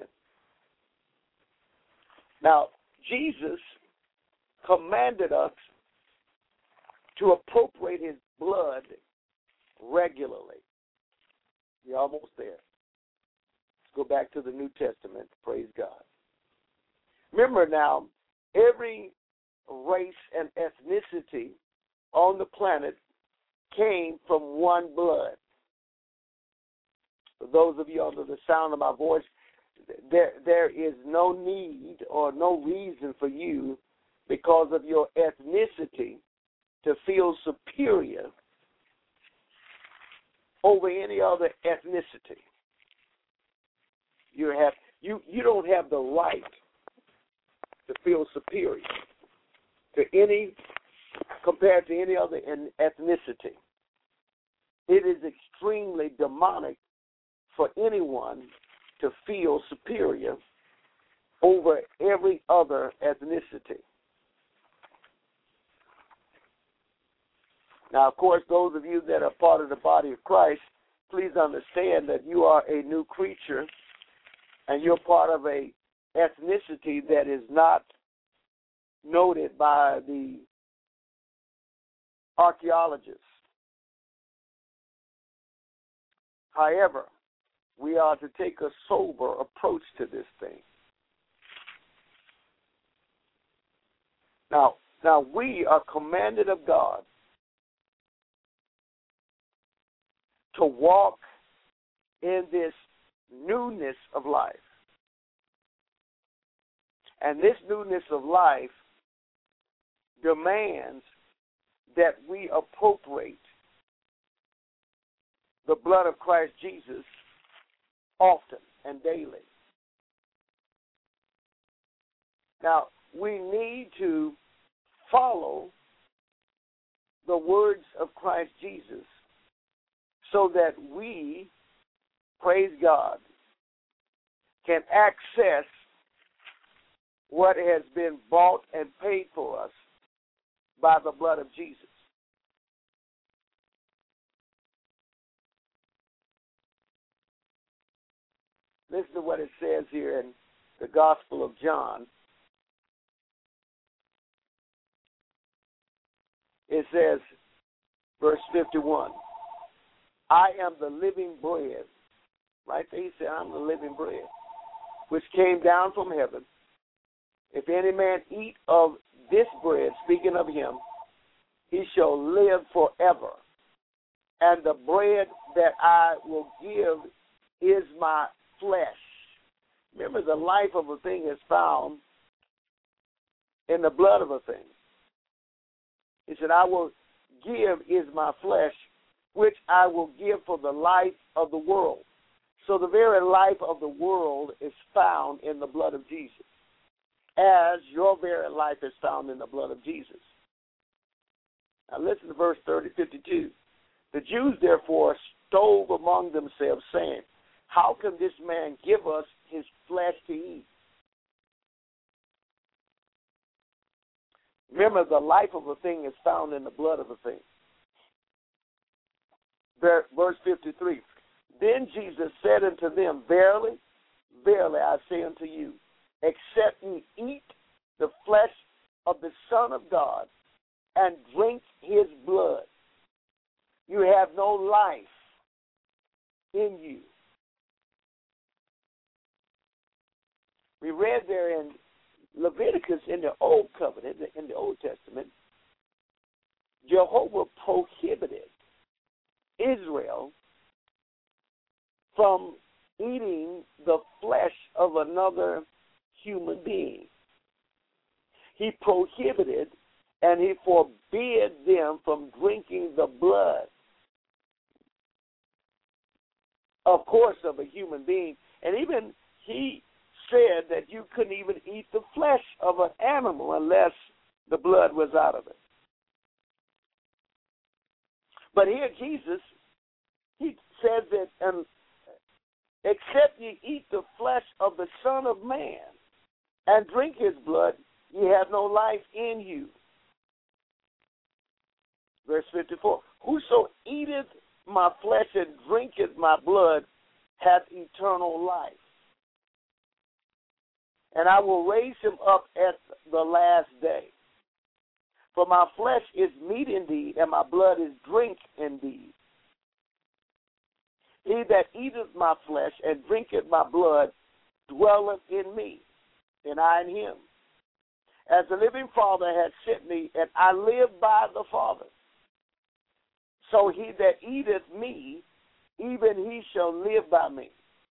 Speaker 3: Now, Jesus commanded us to appropriate his blood regularly. We're almost there. Let's go back to the New Testament. Praise God. Remember now, every race and ethnicity on the planet came from one blood. For those of you under the sound of my voice, there there is no need or no reason for you, because of your ethnicity, to feel superior over any other ethnicity. You have you you don't have the right to feel superior to any compared to any other ethnicity. It is extremely demonic for anyone to feel superior over every other ethnicity. Now, of course, those of you that are part of the body of Christ, please understand that you are a new creature and you're part of a ethnicity that is not noted by the archaeologists. However, we are to take a sober approach to this thing. Now, now we are commanded of God to walk in this newness of life. And this newness of life demands that we appropriate the blood of Christ Jesus often and daily. Now, we need to follow the words of Christ Jesus so that we, praise God, can access what has been bought and paid for us by the blood of Jesus. Listen to what it says here in the Gospel of John. It says, verse fifty-one, I am the living bread. Right there he said, I'm the living bread, which came down from heaven. If any man eat of this bread, speaking of him, he shall live forever. And the bread that I will give is my flesh. Remember, the life of a thing is found in the blood of a thing. He said, I will give is my flesh, which I will give for the life of the world. So the very life of the world is found in the blood of Jesus, as your very life is found in the blood of Jesus. Now listen to verse thirty, fifty-two. The Jews therefore strove among themselves, saying, how can this man give us his flesh to eat? Remember, the life of a thing is found in the blood of a thing. Verse fifty-three. Then Jesus said unto them, verily, verily, I say unto you, except ye eat the flesh of the Son of God and drink his blood, you have no life in you. We read there in Leviticus in the Old Covenant, in the Old Testament, Jehovah prohibited Israel from eating the flesh of another human being. He prohibited and he forbid them from drinking the blood, of course, of a human being. And even he said that you couldn't even eat the flesh of an animal unless the blood was out of it. But here Jesus, he says that um, except ye eat the flesh of the Son of Man and drink his blood, ye have no life in you. Verse fifty-four, whoso eateth my flesh and drinketh my blood hath eternal life, and I will raise him up at the last day. For my flesh is meat indeed, and my blood is drink indeed. He that eateth my flesh and drinketh my blood dwelleth in me, and I in him. As the living Father hath sent me, and I live by the Father, so he that eateth me, even he shall live by me.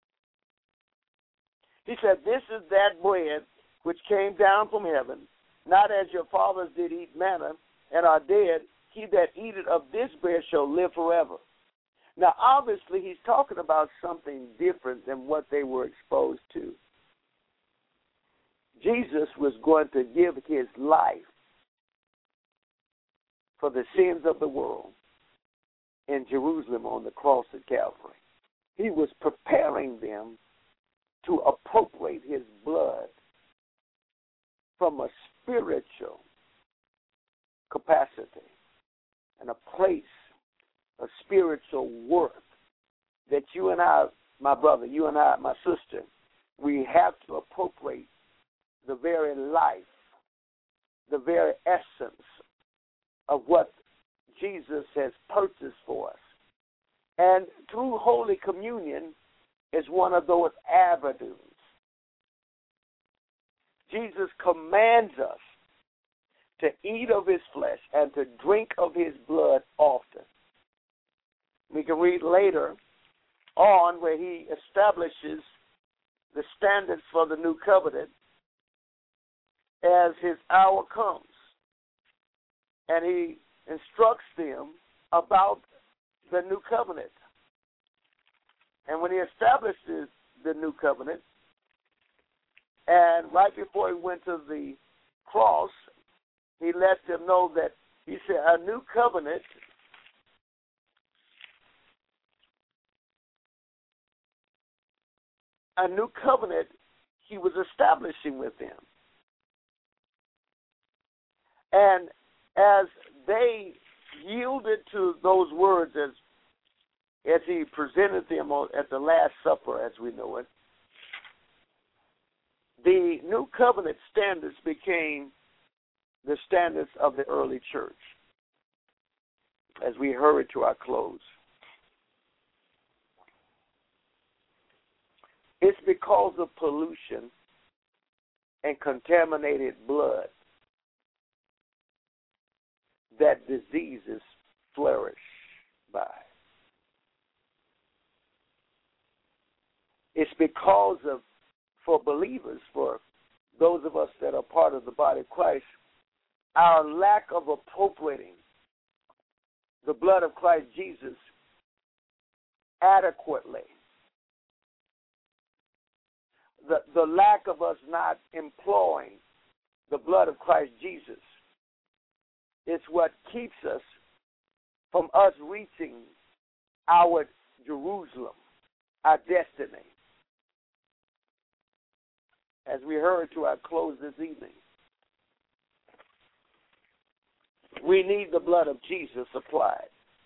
Speaker 3: He said, this is that bread which came down from heaven, not as your fathers did eat manna and are dead. He that eateth of this bread shall live forever. Now, obviously, he's talking about something different than what they were exposed to. Jesus was going to give his life for the sins of the world in Jerusalem on the cross at Calvary. He was preparing them to appropriate his blood from a spiritual capacity and a place of spiritual worth that you and I, my brother, you and I, my sister, we have to appropriate the very life, the very essence of what Jesus has purchased for us. And through Holy Communion is one of those avenues. Jesus commands us to eat of his flesh and to drink of his blood often. We can read later on where he establishes the standards for the new covenant as his hour comes. And he instructs them about the new covenant. And when he establishes the new covenant, and right before he went to the cross, he let them know that he said a new covenant a new covenant he was establishing with them. And as they yielded to those words as as he presented them at the Last Supper, as we know it, the new covenant standards became the standards of the early church as we hurry to our close. It's because of pollution and contaminated blood that diseases flourish by. It's because of, for believers, for those of us that are part of the body of Christ, our lack of appropriating the blood of Christ Jesus adequately. The, the lack of us not employing the blood of Christ Jesus is what keeps us from us reaching our Jerusalem, our destiny. As we hurry to our close this evening, we need the blood of Jesus applied.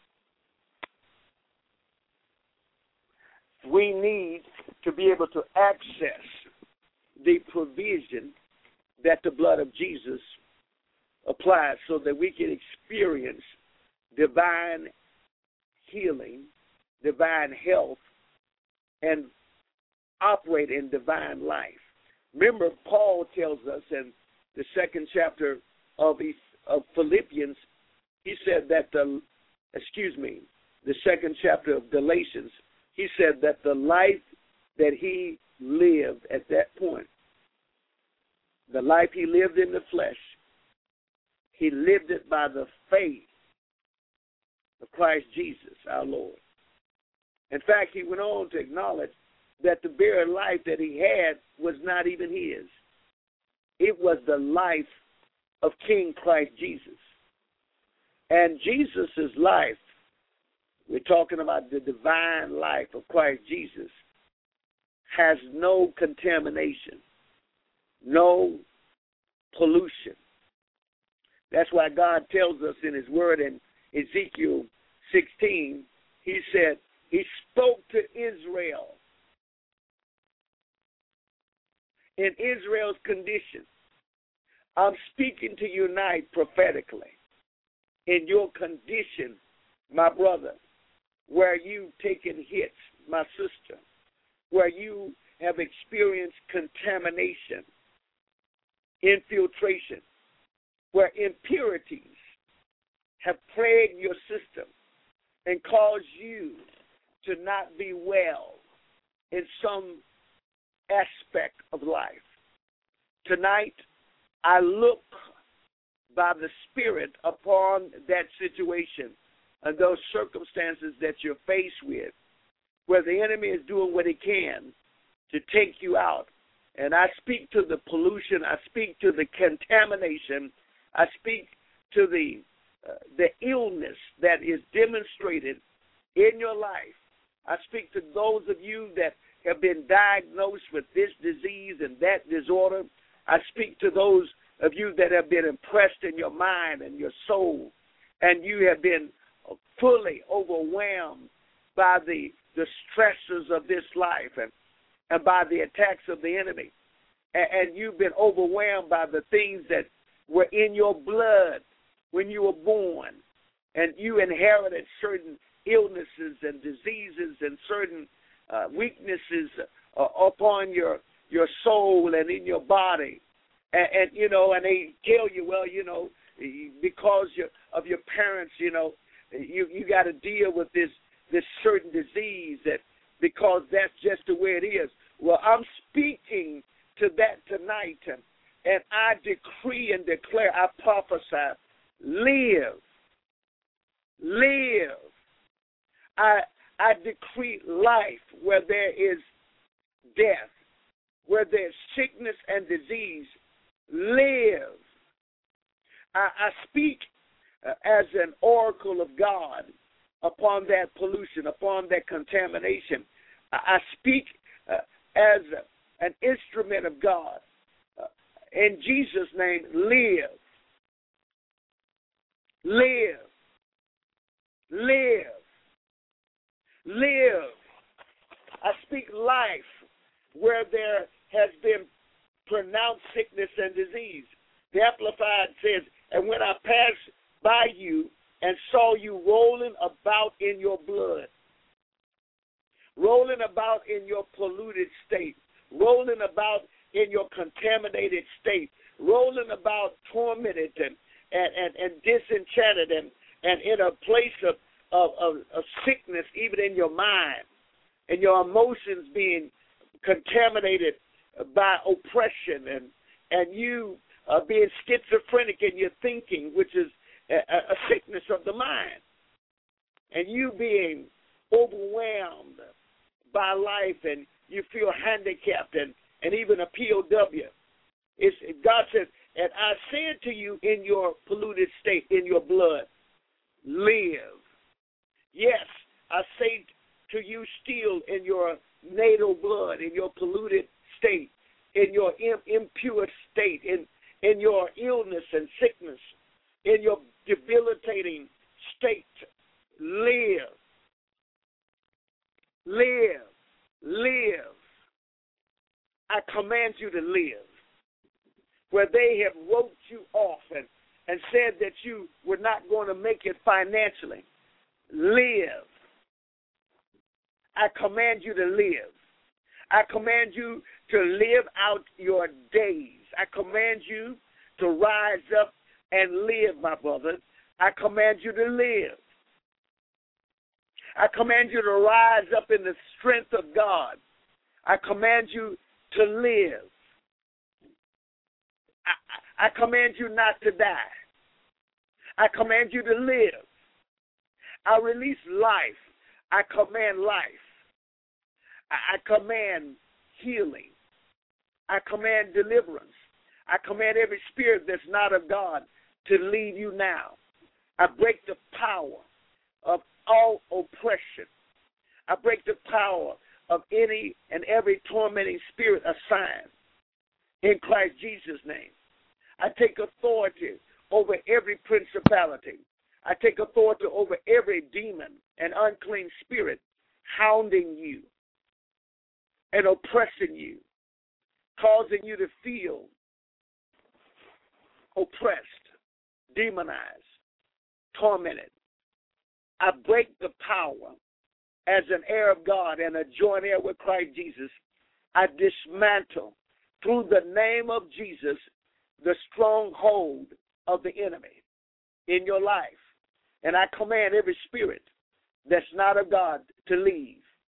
Speaker 3: We need to be able to access the provision that the blood of Jesus applies so that we can experience divine healing, divine health, and operate in divine life. Remember, Paul tells us in the second chapter of, of Philippians, he said that the, excuse me, the second chapter of Galatians, he said that the life that he lived at that point, the life he lived in the flesh, he lived it by the faith of Christ Jesus, our Lord. In fact, he went on to acknowledge that the very life that he had was not even his. It was the life of King Christ Jesus. And Jesus' life, we're talking about the divine life of Christ Jesus, has no contamination, no pollution. That's why God tells us in his word in Ezekiel sixteen, he said, he spoke to Israel in Israel's condition. I'm speaking to you tonight prophetically in your condition, my brother, where you've taken hits, my sister, where you have experienced contamination, infiltration, where impurities have plagued your system and caused you to not be well in some aspect of life. Tonight, I look by the Spirit upon that situation and those circumstances that you're faced with, where the enemy is doing what he can to take you out. And I speak to the pollution, I speak to the contamination, I speak to the uh, the illness that is demonstrated in your life. I speak to those of you that have been diagnosed with this disease and that disorder. I speak to those of you that have been impressed in your mind and your soul, and you have been fully overwhelmed by the, the stresses of this life and, and by the attacks of the enemy. And, and you've been overwhelmed by the things that were in your blood when you were born, and you inherited certain illnesses and diseases and certain uh, weaknesses uh, upon your your soul and in your body. And, and, you know, and they tell you, well, you know, because you, of your parents, you know, you, you got to deal with this, this certain disease that because that's just the way it is. Well, I'm speaking to that tonight, and, and I decree and declare, I prophesy, live, live. I I decree life where there is death, where there's sickness and disease. Live. I, I speak uh, as an oracle of God upon that pollution, upon that contamination. I, I speak uh, as a, an instrument of God. Uh, in Jesus' name, live. Live. Live. Live. I speak life where there has been pronounced sickness and disease. The Amplified says, and when I passed by you and saw you rolling about in your blood, rolling about in your polluted state, rolling about in your contaminated state, rolling about tormented and, and, and, and disenchanted and, and in a place of Of, of, of sickness, even in your mind, and your emotions being contaminated by oppression, and and you uh, being schizophrenic in your thinking, which is a, a sickness of the mind, and you being overwhelmed by life, and you feel handicapped, and, and even a P O W. It's, God says, and I said to you in your polluted state, in your blood, live. Yes, I say to you still in your natal blood, in your polluted state, in your impure state, in, in your illness and sickness, in your debilitating state, live. Live. Live. I command you to live. Where they have wrote you off and, and said that you were not going to make it financially, live. I command you to live. I command you to live out your days. I command you to rise up and live, my brother. I command you to live. I command you to rise up in the strength of God. I command you to live. I, I command you not to die. I command you to live. I release life. I command life. I, I command healing. I command deliverance. I command every spirit that's not of God to leave you now. I break the power of all oppression. I break the power of any and every tormenting spirit assigned in Christ Jesus' name. I take authority over every principality. I take authority over every demon and unclean spirit hounding you and oppressing you, causing you to feel oppressed, demonized, tormented. I break the power as an heir of God and a joint heir with Christ Jesus. I dismantle through the name of Jesus the stronghold of the enemy in your life. And I command every spirit that's not of God to leave.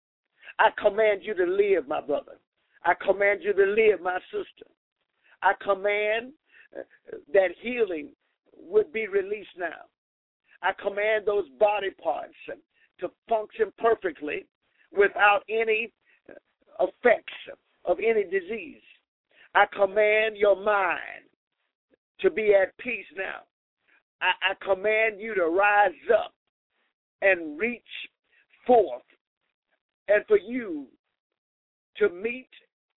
Speaker 3: I command you to live, my brother. I command you to live, my sister. I command that healing would be released now. I command those body parts to function perfectly without any effects of any disease. I command your mind to be at peace now. I, I command you to rise up and reach forth and for you to meet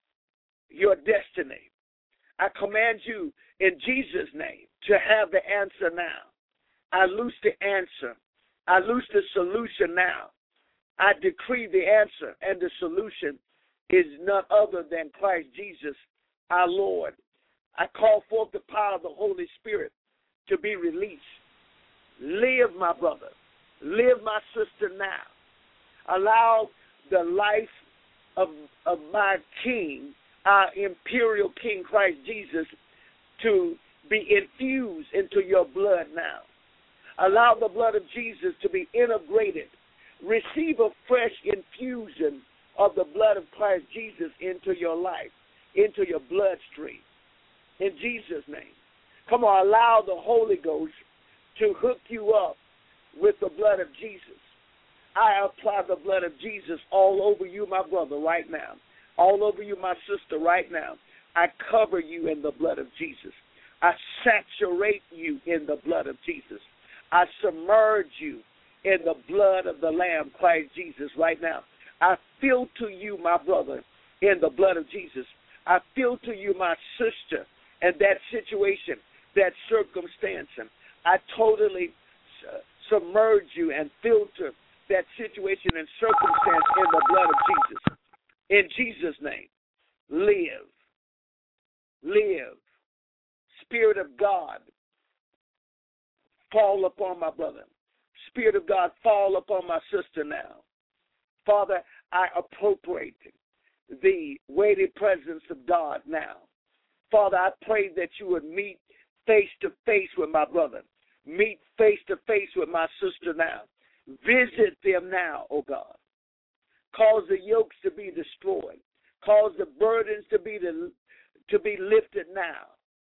Speaker 3: your destiny. I command you in Jesus' name to have the answer now. I loose the answer. I loose the solution now. I decree the answer and the solution is none other than Christ Jesus, our Lord. I call forth the power of the Holy Spirit to be released. Live, my brother. Live, my sister, now. Allow the life of, of my King, our imperial King, Christ Jesus, to be infused into your blood now. Allow the blood of Jesus to be integrated. Receive a fresh infusion of the blood of Christ Jesus into your life, into your bloodstream. In Jesus' name. Come on, allow the Holy Ghost to hook you up with the blood of Jesus. I apply the blood of Jesus all over you, my brother, right now. All over you, my sister, right now. I cover you in the blood of Jesus. I saturate you in the blood of Jesus. I submerge you in the blood of the Lamb, Christ Jesus, right now. I filter you, my brother, in the blood of Jesus. I filter you, my sister, and that situation, that circumstance. I totally uh, submerge you and filter that situation and circumstance in the blood of Jesus. In Jesus' name, live. Live. Spirit of God, fall upon my brother. Spirit of God, fall upon my sister now. Father, I appropriate the weighty presence of God now. Father, I pray that you would meet face to face with my brother. Meet face to face with my sister now. Visit them now, oh God. Cause the yokes to be destroyed. Cause the burdens to be the, to be lifted now.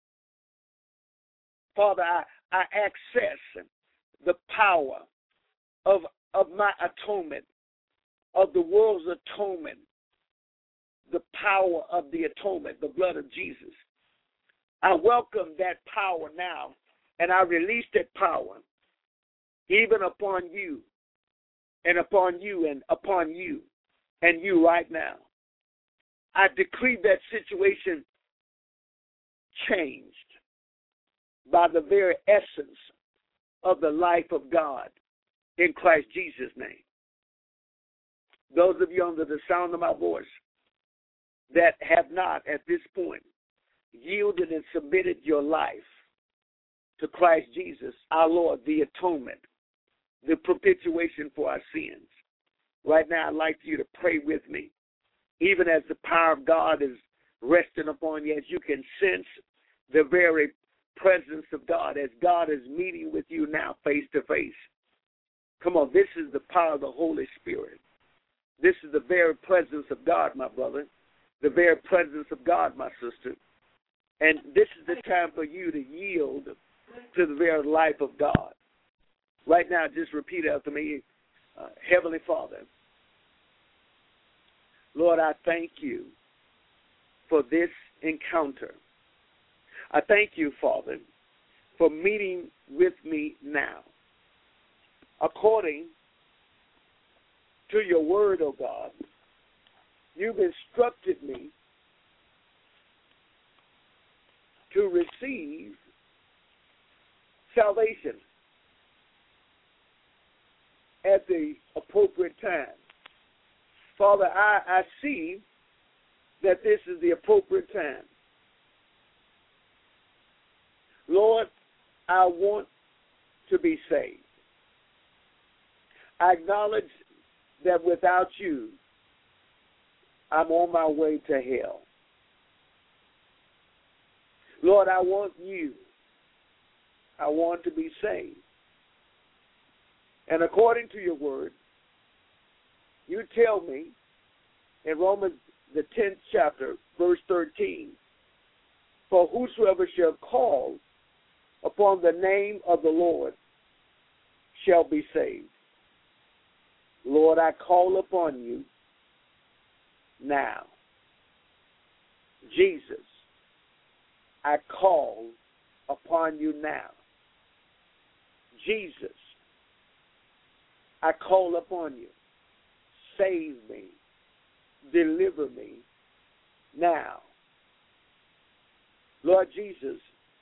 Speaker 3: Father, I, I access the power of, of my atonement, of the world's atonement, the power of the atonement, the blood of Jesus. I welcome that power now, and I release that power even upon you, and upon you, and upon you, and you right now. I decree that situation changed by the very essence of the life of God in Christ Jesus' name. Those of you under the sound of my voice that have not at this point yielded and submitted your life to Christ Jesus, our Lord, the atonement, the propitiation for our sins. Right now, I'd like you to pray with me, even as the power of God is resting upon you, as you can sense the very presence of God, as God is meeting with you now face to face. Come on, this is the power of the Holy Spirit. This is the very presence of God, my brother, the very presence of God, my sister. And this is the time for you to yield to the very life of God. Right now, just repeat after me. Uh, Heavenly Father, Lord, I thank you for this encounter. I thank you, Father, for meeting with me now. According to your word, O God, you've instructed me to receive salvation at the appropriate time. Father, I, I see that this is the appropriate time. Lord, I want to be saved. I acknowledge that without you, I'm on my way to hell. Lord, I want you. I want to be saved. And according to your word, you tell me in Romans, the tenth chapter, verse thirteen, for whosoever shall call upon the name of the Lord shall be saved. Lord, I call upon you now. Jesus, I call upon you now. Jesus, I call upon you. Save me. Deliver me now. Lord Jesus,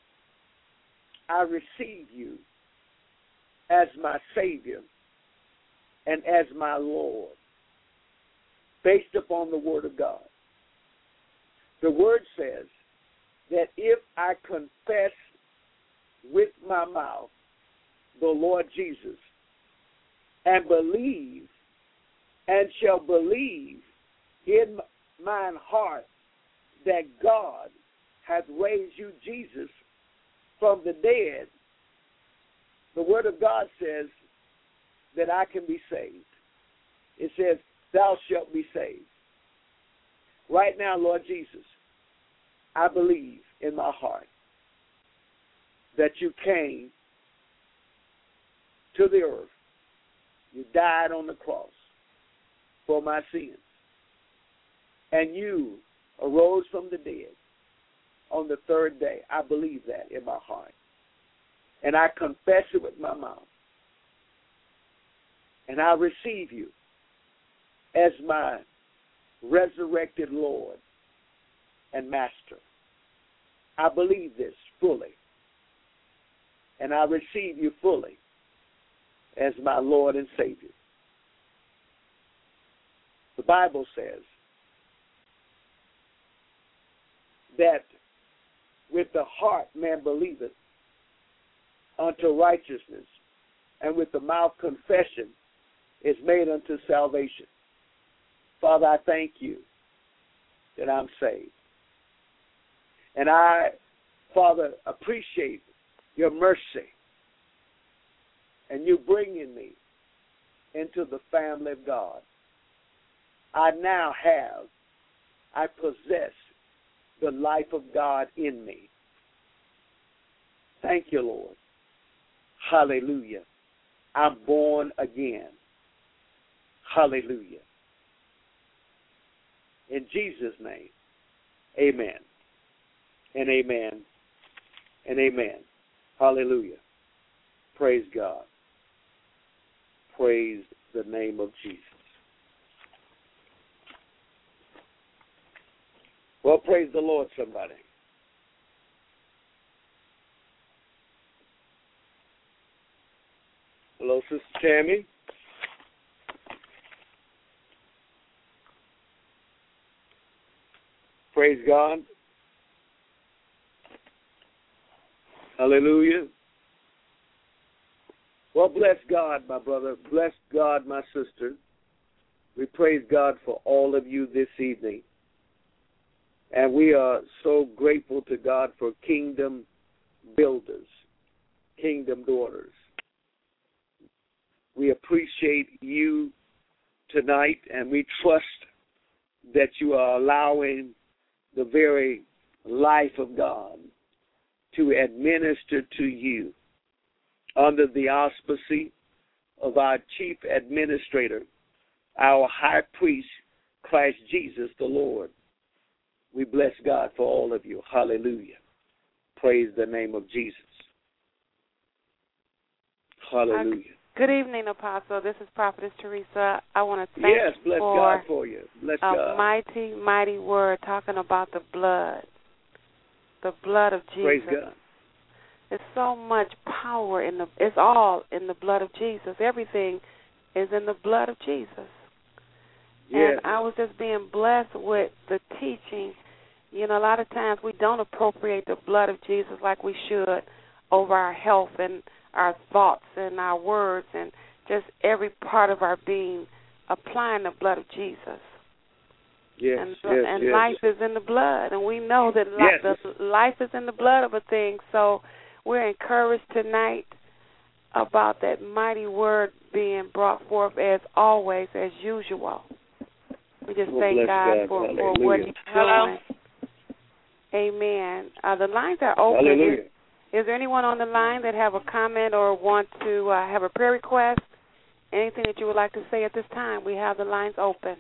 Speaker 3: I receive you as my Savior and as my Lord, based upon the Word of God. The Word says that if I confess with my mouth the Lord Jesus and believe and shall believe in mine heart that God hath raised you, Jesus, from the dead, the Word of God says that I can be saved. It says, thou shalt be saved. Right now, Lord Jesus, I believe in my heart that you came to the earth. You died on the cross for my sins. And you arose from the dead on the third day. I believe that in my heart. And I confess it with my mouth. And I receive you as my resurrected Lord and Master. I believe this fully. And I receive you fully as my Lord and Savior. The Bible says that with the heart man believeth unto righteousness, and with the mouth confession is made unto salvation. Father, I thank you that I'm saved. And I, Father, appreciate your mercy and you bringing me into the family of God. I now have, I possess the life of God in me. Thank you, Lord. Hallelujah. I'm born again. Hallelujah. In Jesus' name, amen. And amen. And amen. Hallelujah. Praise God. Praise the name of Jesus. Well, praise the Lord, somebody. Hello, Sister Tammy. Praise God. Hallelujah. Well, bless God, my brother. Bless God, my sister. We praise God for all of you this evening. And we are so grateful to God for kingdom builders, kingdom daughters. We appreciate you tonight, and we trust that you are allowing the very life of God to administer to you under the auspices of our chief administrator, our high priest, Christ Jesus the Lord. We bless God for all of you. Hallelujah. Praise the name of Jesus. Hallelujah.
Speaker 4: Good evening, Apostle. This is Prophetess Teresa. I want to thank
Speaker 3: yes,
Speaker 4: you
Speaker 3: bless
Speaker 4: for
Speaker 3: God for you. Bless
Speaker 4: a
Speaker 3: God.
Speaker 4: mighty, mighty word talking about the blood, the blood of Jesus.
Speaker 3: Praise God.
Speaker 4: There's so much power in the. It's all in the blood of Jesus. Everything is in the blood of Jesus.
Speaker 3: Yes.
Speaker 4: And I was just being blessed with the teaching. You know, a lot of times we don't appropriate the blood of Jesus like we should over our health and our thoughts and our words and just every part of our being, applying the blood of Jesus.
Speaker 3: Yes,
Speaker 4: and
Speaker 3: yes,
Speaker 4: and
Speaker 3: yes.
Speaker 4: life is in the blood, and we know that li-
Speaker 3: Yes.
Speaker 4: the life is in the blood of a thing. So we're encouraged tonight about that mighty word being brought forth as always, as usual. We just
Speaker 3: Well,
Speaker 4: thank
Speaker 3: bless
Speaker 4: God,
Speaker 3: God.
Speaker 4: for, for
Speaker 3: Hallelujah.
Speaker 4: what He's
Speaker 1: Hello?
Speaker 4: doing. Amen. Uh, the lines are open.
Speaker 3: Hallelujah.
Speaker 4: Is, is there anyone on the line that have a comment or want to uh, have a prayer request? Anything that you would like to say at this time? We have the lines open.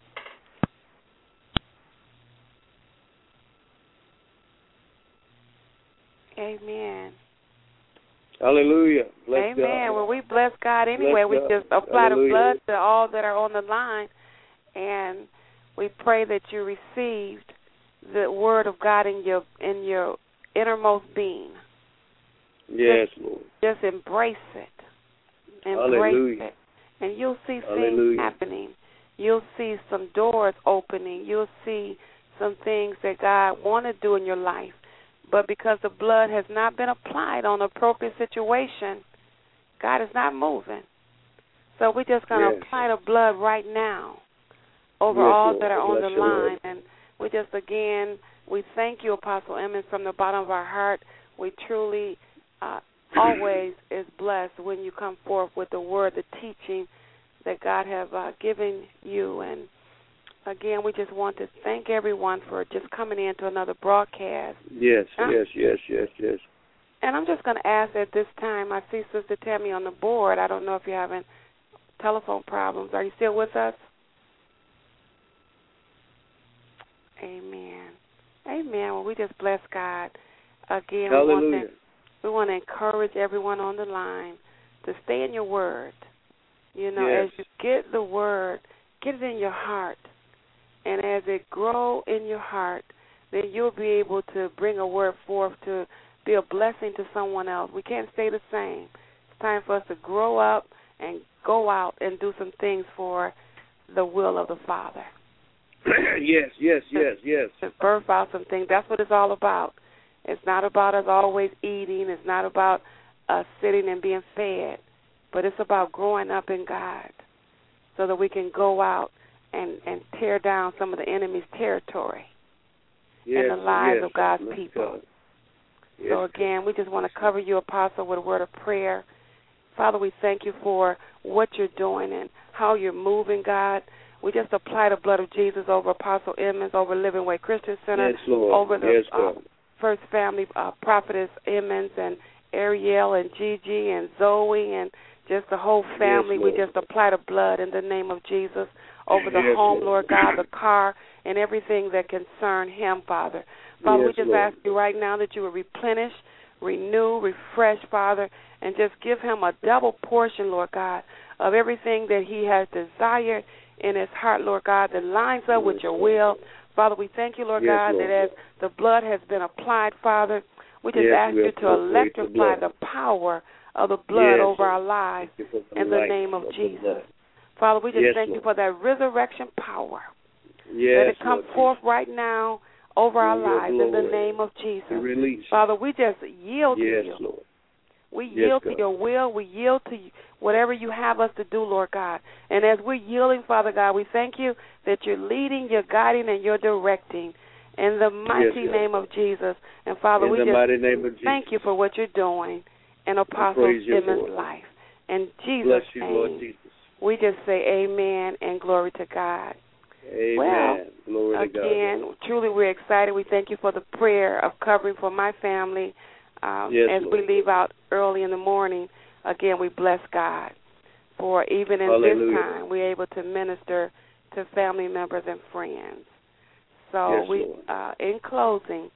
Speaker 4: Amen.
Speaker 3: Hallelujah. Bless
Speaker 4: Amen.
Speaker 3: God.
Speaker 4: Well, we bless God anyway.
Speaker 3: Bless
Speaker 4: we
Speaker 3: God.
Speaker 4: just apply
Speaker 3: Hallelujah.
Speaker 4: the blood to all that are on the line, and we pray that you received the word of God in your in your innermost being.
Speaker 3: Yes,
Speaker 4: just,
Speaker 3: Lord.
Speaker 4: Just embrace it. Embrace
Speaker 3: Hallelujah.
Speaker 4: it. And you'll see
Speaker 3: Hallelujah.
Speaker 4: things happening. You'll see some doors opening. You'll see some things that God want to do in your life. But because the blood has not been applied on an appropriate situation, God is not moving. So we're just going to
Speaker 3: Yes.
Speaker 4: apply the blood right now over
Speaker 3: Yes,
Speaker 4: all
Speaker 3: Lord.
Speaker 4: that are on
Speaker 3: Bless
Speaker 4: the
Speaker 3: you,
Speaker 4: line.
Speaker 3: Lord.
Speaker 4: And we just, again, we thank you, Apostle Emmons, from the bottom of our heart. We truly uh, always is blessed when you come forth with the word, the teaching that God have uh, given you. And, again, we just want to thank everyone for just coming in to another broadcast.
Speaker 3: Yes,
Speaker 4: Uh,
Speaker 3: yes, yes, yes, yes.
Speaker 4: And I'm just going to ask at this time, I see Sister Tammy on the board. I don't know if you're having telephone problems. Are you still with us? Amen. Amen. Well, we just bless God. Again, we want,
Speaker 3: Hallelujah.
Speaker 4: to, we want to encourage everyone on the line to stay in your word. You know,
Speaker 3: Yes.
Speaker 4: as you get the word, get it in your heart. And as it grow in your heart, then you'll be able to bring a word forth to be a blessing to someone else. We can't stay the same. It's time for us to grow up and go out and do some things for the will of the Father.
Speaker 3: yes, yes, yes, yes.
Speaker 4: To birth out some things. That's what it's all about. It's not about us always eating. It's not about us sitting and being fed. But it's about growing up in God so that we can go out and, and tear down some of the enemy's territory
Speaker 3: Yes,
Speaker 4: in the lives
Speaker 3: yes.
Speaker 4: of God's
Speaker 3: Bless
Speaker 4: people.
Speaker 3: God. Yes,
Speaker 4: So, again, we just want to cover you, Apostle, with a word of prayer. Father, we thank you for what you're doing and how you're moving, God. We just apply the blood of Jesus over Apostle Emmons, over Living Way Christian Center,
Speaker 3: Yes, Lord.
Speaker 4: over the
Speaker 3: Yes,
Speaker 4: uh,
Speaker 3: God.
Speaker 4: First Family uh, Prophetess Emmons and Ariel and Gigi and Zoe and just the whole family.
Speaker 3: Yes,
Speaker 4: we
Speaker 3: Lord.
Speaker 4: just apply the blood in the name of Jesus over the
Speaker 3: Yes,
Speaker 4: home,
Speaker 3: Lord.
Speaker 4: Lord God, the car, and everything that concern him, Father. Father,
Speaker 3: Yes,
Speaker 4: we just
Speaker 3: Lord.
Speaker 4: ask you right now that you will replenish, renew, refresh, Father, and just give him a double portion, Lord God, of everything that he has desired in his heart, Lord God, that lines up with your will. Father, we thank you, Lord
Speaker 3: Yes,
Speaker 4: God,
Speaker 3: Lord.
Speaker 4: that as the blood has been applied, Father, we just
Speaker 3: Yes,
Speaker 4: ask
Speaker 3: we
Speaker 4: you to
Speaker 3: appropriate the
Speaker 4: electrify
Speaker 3: blood.
Speaker 4: the power of the blood
Speaker 3: Yes.
Speaker 4: over our lives
Speaker 3: Thank you for the
Speaker 4: in the
Speaker 3: light
Speaker 4: name of
Speaker 3: the
Speaker 4: Jesus.
Speaker 3: blood.
Speaker 4: Father, we just
Speaker 3: Yes,
Speaker 4: thank you
Speaker 3: Lord.
Speaker 4: for that resurrection power.
Speaker 3: Yes,
Speaker 4: Let it come
Speaker 3: Lord
Speaker 4: forth right now over our
Speaker 3: Your
Speaker 4: lives in the
Speaker 3: glory.
Speaker 4: name of
Speaker 3: Jesus.
Speaker 4: Jesus.
Speaker 3: Be released.
Speaker 4: Father, we just yield
Speaker 3: Yes,
Speaker 4: to you.
Speaker 3: Lord.
Speaker 4: We
Speaker 3: Yes,
Speaker 4: yield to
Speaker 3: God.
Speaker 4: your will. We yield to you, whatever you have us to do, Lord God. And as we're yielding, Father God, we thank you that you're leading, you're guiding, and you're directing in the mighty
Speaker 3: Yes, God.
Speaker 4: name of Jesus. And, Father,
Speaker 3: In
Speaker 4: we
Speaker 3: the
Speaker 4: just
Speaker 3: mighty name of Jesus.
Speaker 4: thank you for what you're doing in Apostle
Speaker 3: praise you
Speaker 4: Emmons'
Speaker 3: for it.
Speaker 4: life. In Jesus'
Speaker 3: Bless you,
Speaker 4: name,
Speaker 3: Lord Jesus.
Speaker 4: we just say amen and glory to God.
Speaker 3: Amen.
Speaker 4: Well,
Speaker 3: Glory to God.
Speaker 4: Again, truly we're excited. We thank you for the prayer of covering for my family um,
Speaker 3: Yes,
Speaker 4: as
Speaker 3: Lord.
Speaker 4: we leave out early in the morning. Again, we bless God for even in
Speaker 3: Hallelujah.
Speaker 4: this time we're able to minister to family members and friends. So
Speaker 3: Yes,
Speaker 4: we,
Speaker 3: Lord.
Speaker 4: uh, in closing,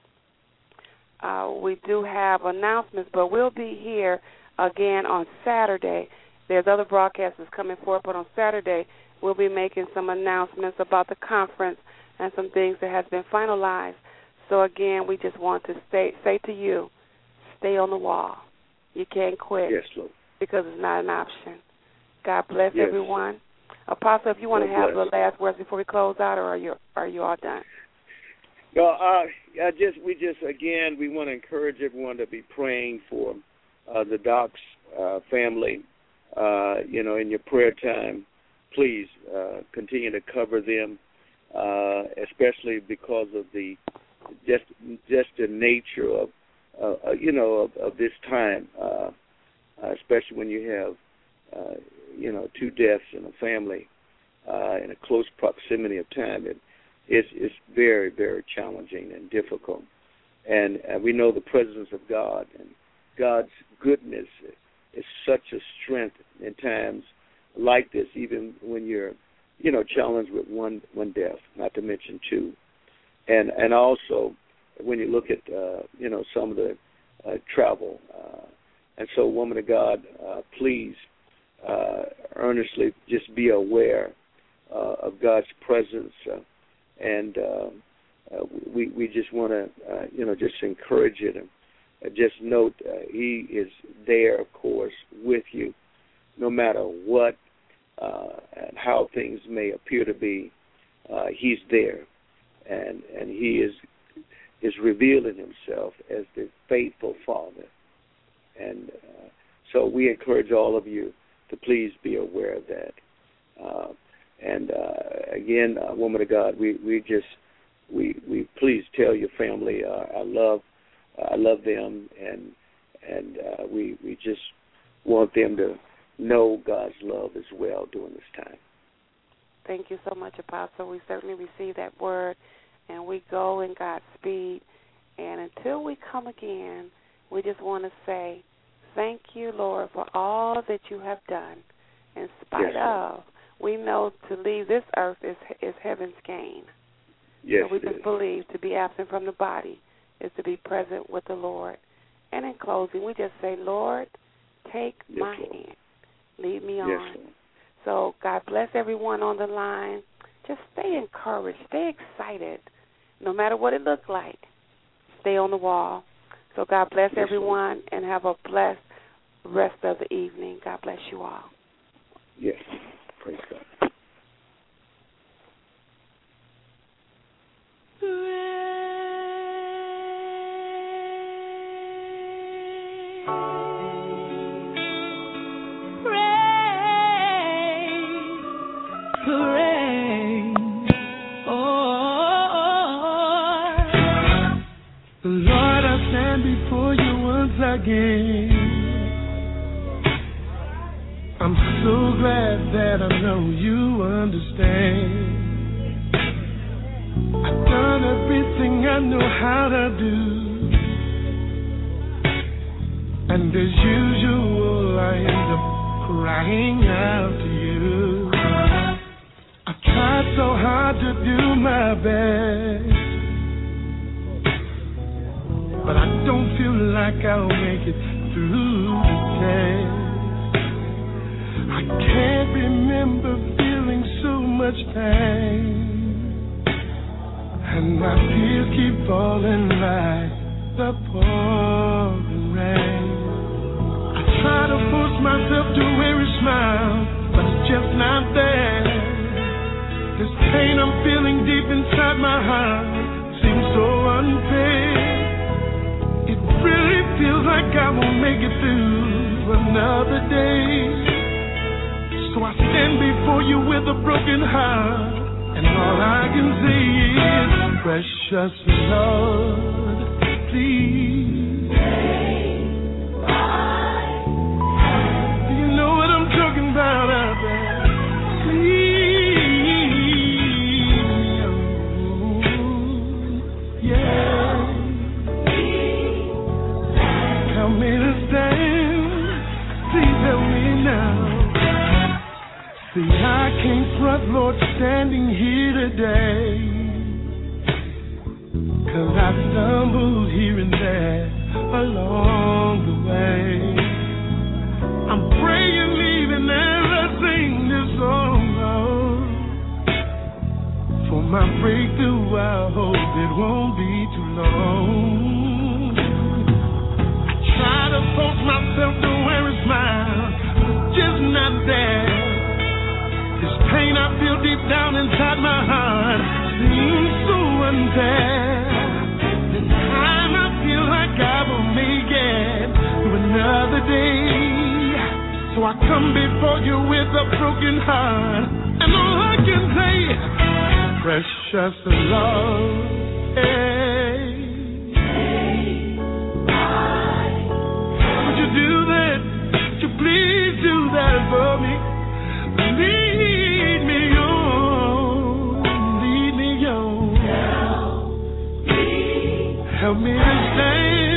Speaker 4: uh, we do have announcements, but we'll be here again on Saturday There's other broadcasters coming forth, but on Saturday we'll be making some announcements about the conference and some things that has been finalized. So, again, we just want to say, say to you, stay on the wall. You can't quit.
Speaker 3: Yes, Lord.
Speaker 4: Because it's not an option. God bless
Speaker 3: yes.
Speaker 4: everyone. Apostle, if you want
Speaker 3: God
Speaker 4: to have
Speaker 3: bless.
Speaker 4: the last words before we close out, or are you are you all done?
Speaker 3: No, uh, I just we just again we want to encourage everyone to be praying for uh, the Docks uh, family. Uh, you know, in your prayer time, please uh, continue to cover them, uh, especially because of the just just the nature of uh, you know of, of this time, uh, especially when you have uh, you know two deaths in a family uh, in a close proximity of time. It, It's, it's very, very challenging and difficult. And uh, we know the presence of God and God's goodness is such a strength in times like this, even when you're, you know, challenged with one one death, not to mention two. And and also when you look at, uh, you know, some of the uh, travel. Uh, and so, woman of God, uh, please uh, earnestly just be aware uh, of God's presence. Uh, And uh, uh, we we just want to, uh, you know, just encourage you to uh, just note uh, He is there, of course, with you, no matter what uh, and how things may appear to be. Uh, he's there, and and He is is revealing Himself as the faithful Father. And uh, so we encourage all of you to please be aware of that. Uh, And uh, again, uh, woman of God, we, we just we we please tell your family uh, I love uh, I love them, and and uh, we we just want them to know God's love as well during this time.
Speaker 4: Thank you so much, Apostle. We certainly receive that word, and we go in God's speed. And until we come again, we just want to say thank you, Lord, for all that you have done in spite
Speaker 3: yes,
Speaker 4: of. We know to leave this earth is is heaven's gain.
Speaker 3: Yes,
Speaker 4: so we
Speaker 3: it
Speaker 4: just
Speaker 3: is.
Speaker 4: believe to be absent from the body is to be present with the Lord. And in closing, we just say, Lord, take
Speaker 3: yes,
Speaker 4: my
Speaker 3: Lord.
Speaker 4: hand. Lead me
Speaker 3: Yes,
Speaker 4: on.
Speaker 3: Lord.
Speaker 4: So God bless everyone on the line. Just stay encouraged. Stay excited. No matter what it looks like, stay on the wall. So God bless
Speaker 3: yes,
Speaker 4: everyone,
Speaker 3: Lord.
Speaker 4: and have a blessed rest of the evening. God bless you all.
Speaker 3: Yes. Praise God.
Speaker 2: Lord, I stand before you once again. I'm so glad that I know you understand. I've done everything I know how to do, and as usual I end up crying out to you. I've tried so hard to do my best, but I don't feel like I'll make it through the test. I can't remember feeling so much pain, and my tears keep falling like the pouring rain. I try to force myself to wear a smile, but it's just not there. This pain I'm feeling deep inside my heart seems so unfair. It really feels like I won't make it through another day. So I stand before you with a broken heart, and all I can say is, precious Lord, please take my hand. Do you know what I'm talking about out there? Please, yeah. Help me to stand. Please help me now. See, I can't front, Lord, standing here today, 'cause I stumbled here and there along the way. I'm praying, leaving deep down inside my heart seems so unfair. This time I feel like I will make it through another day. So I come before you with a broken heart, and all I can say, precious love, hey, would you do that? Would you please do that for me? Lead me on, lead me on. Help me, help me to stay.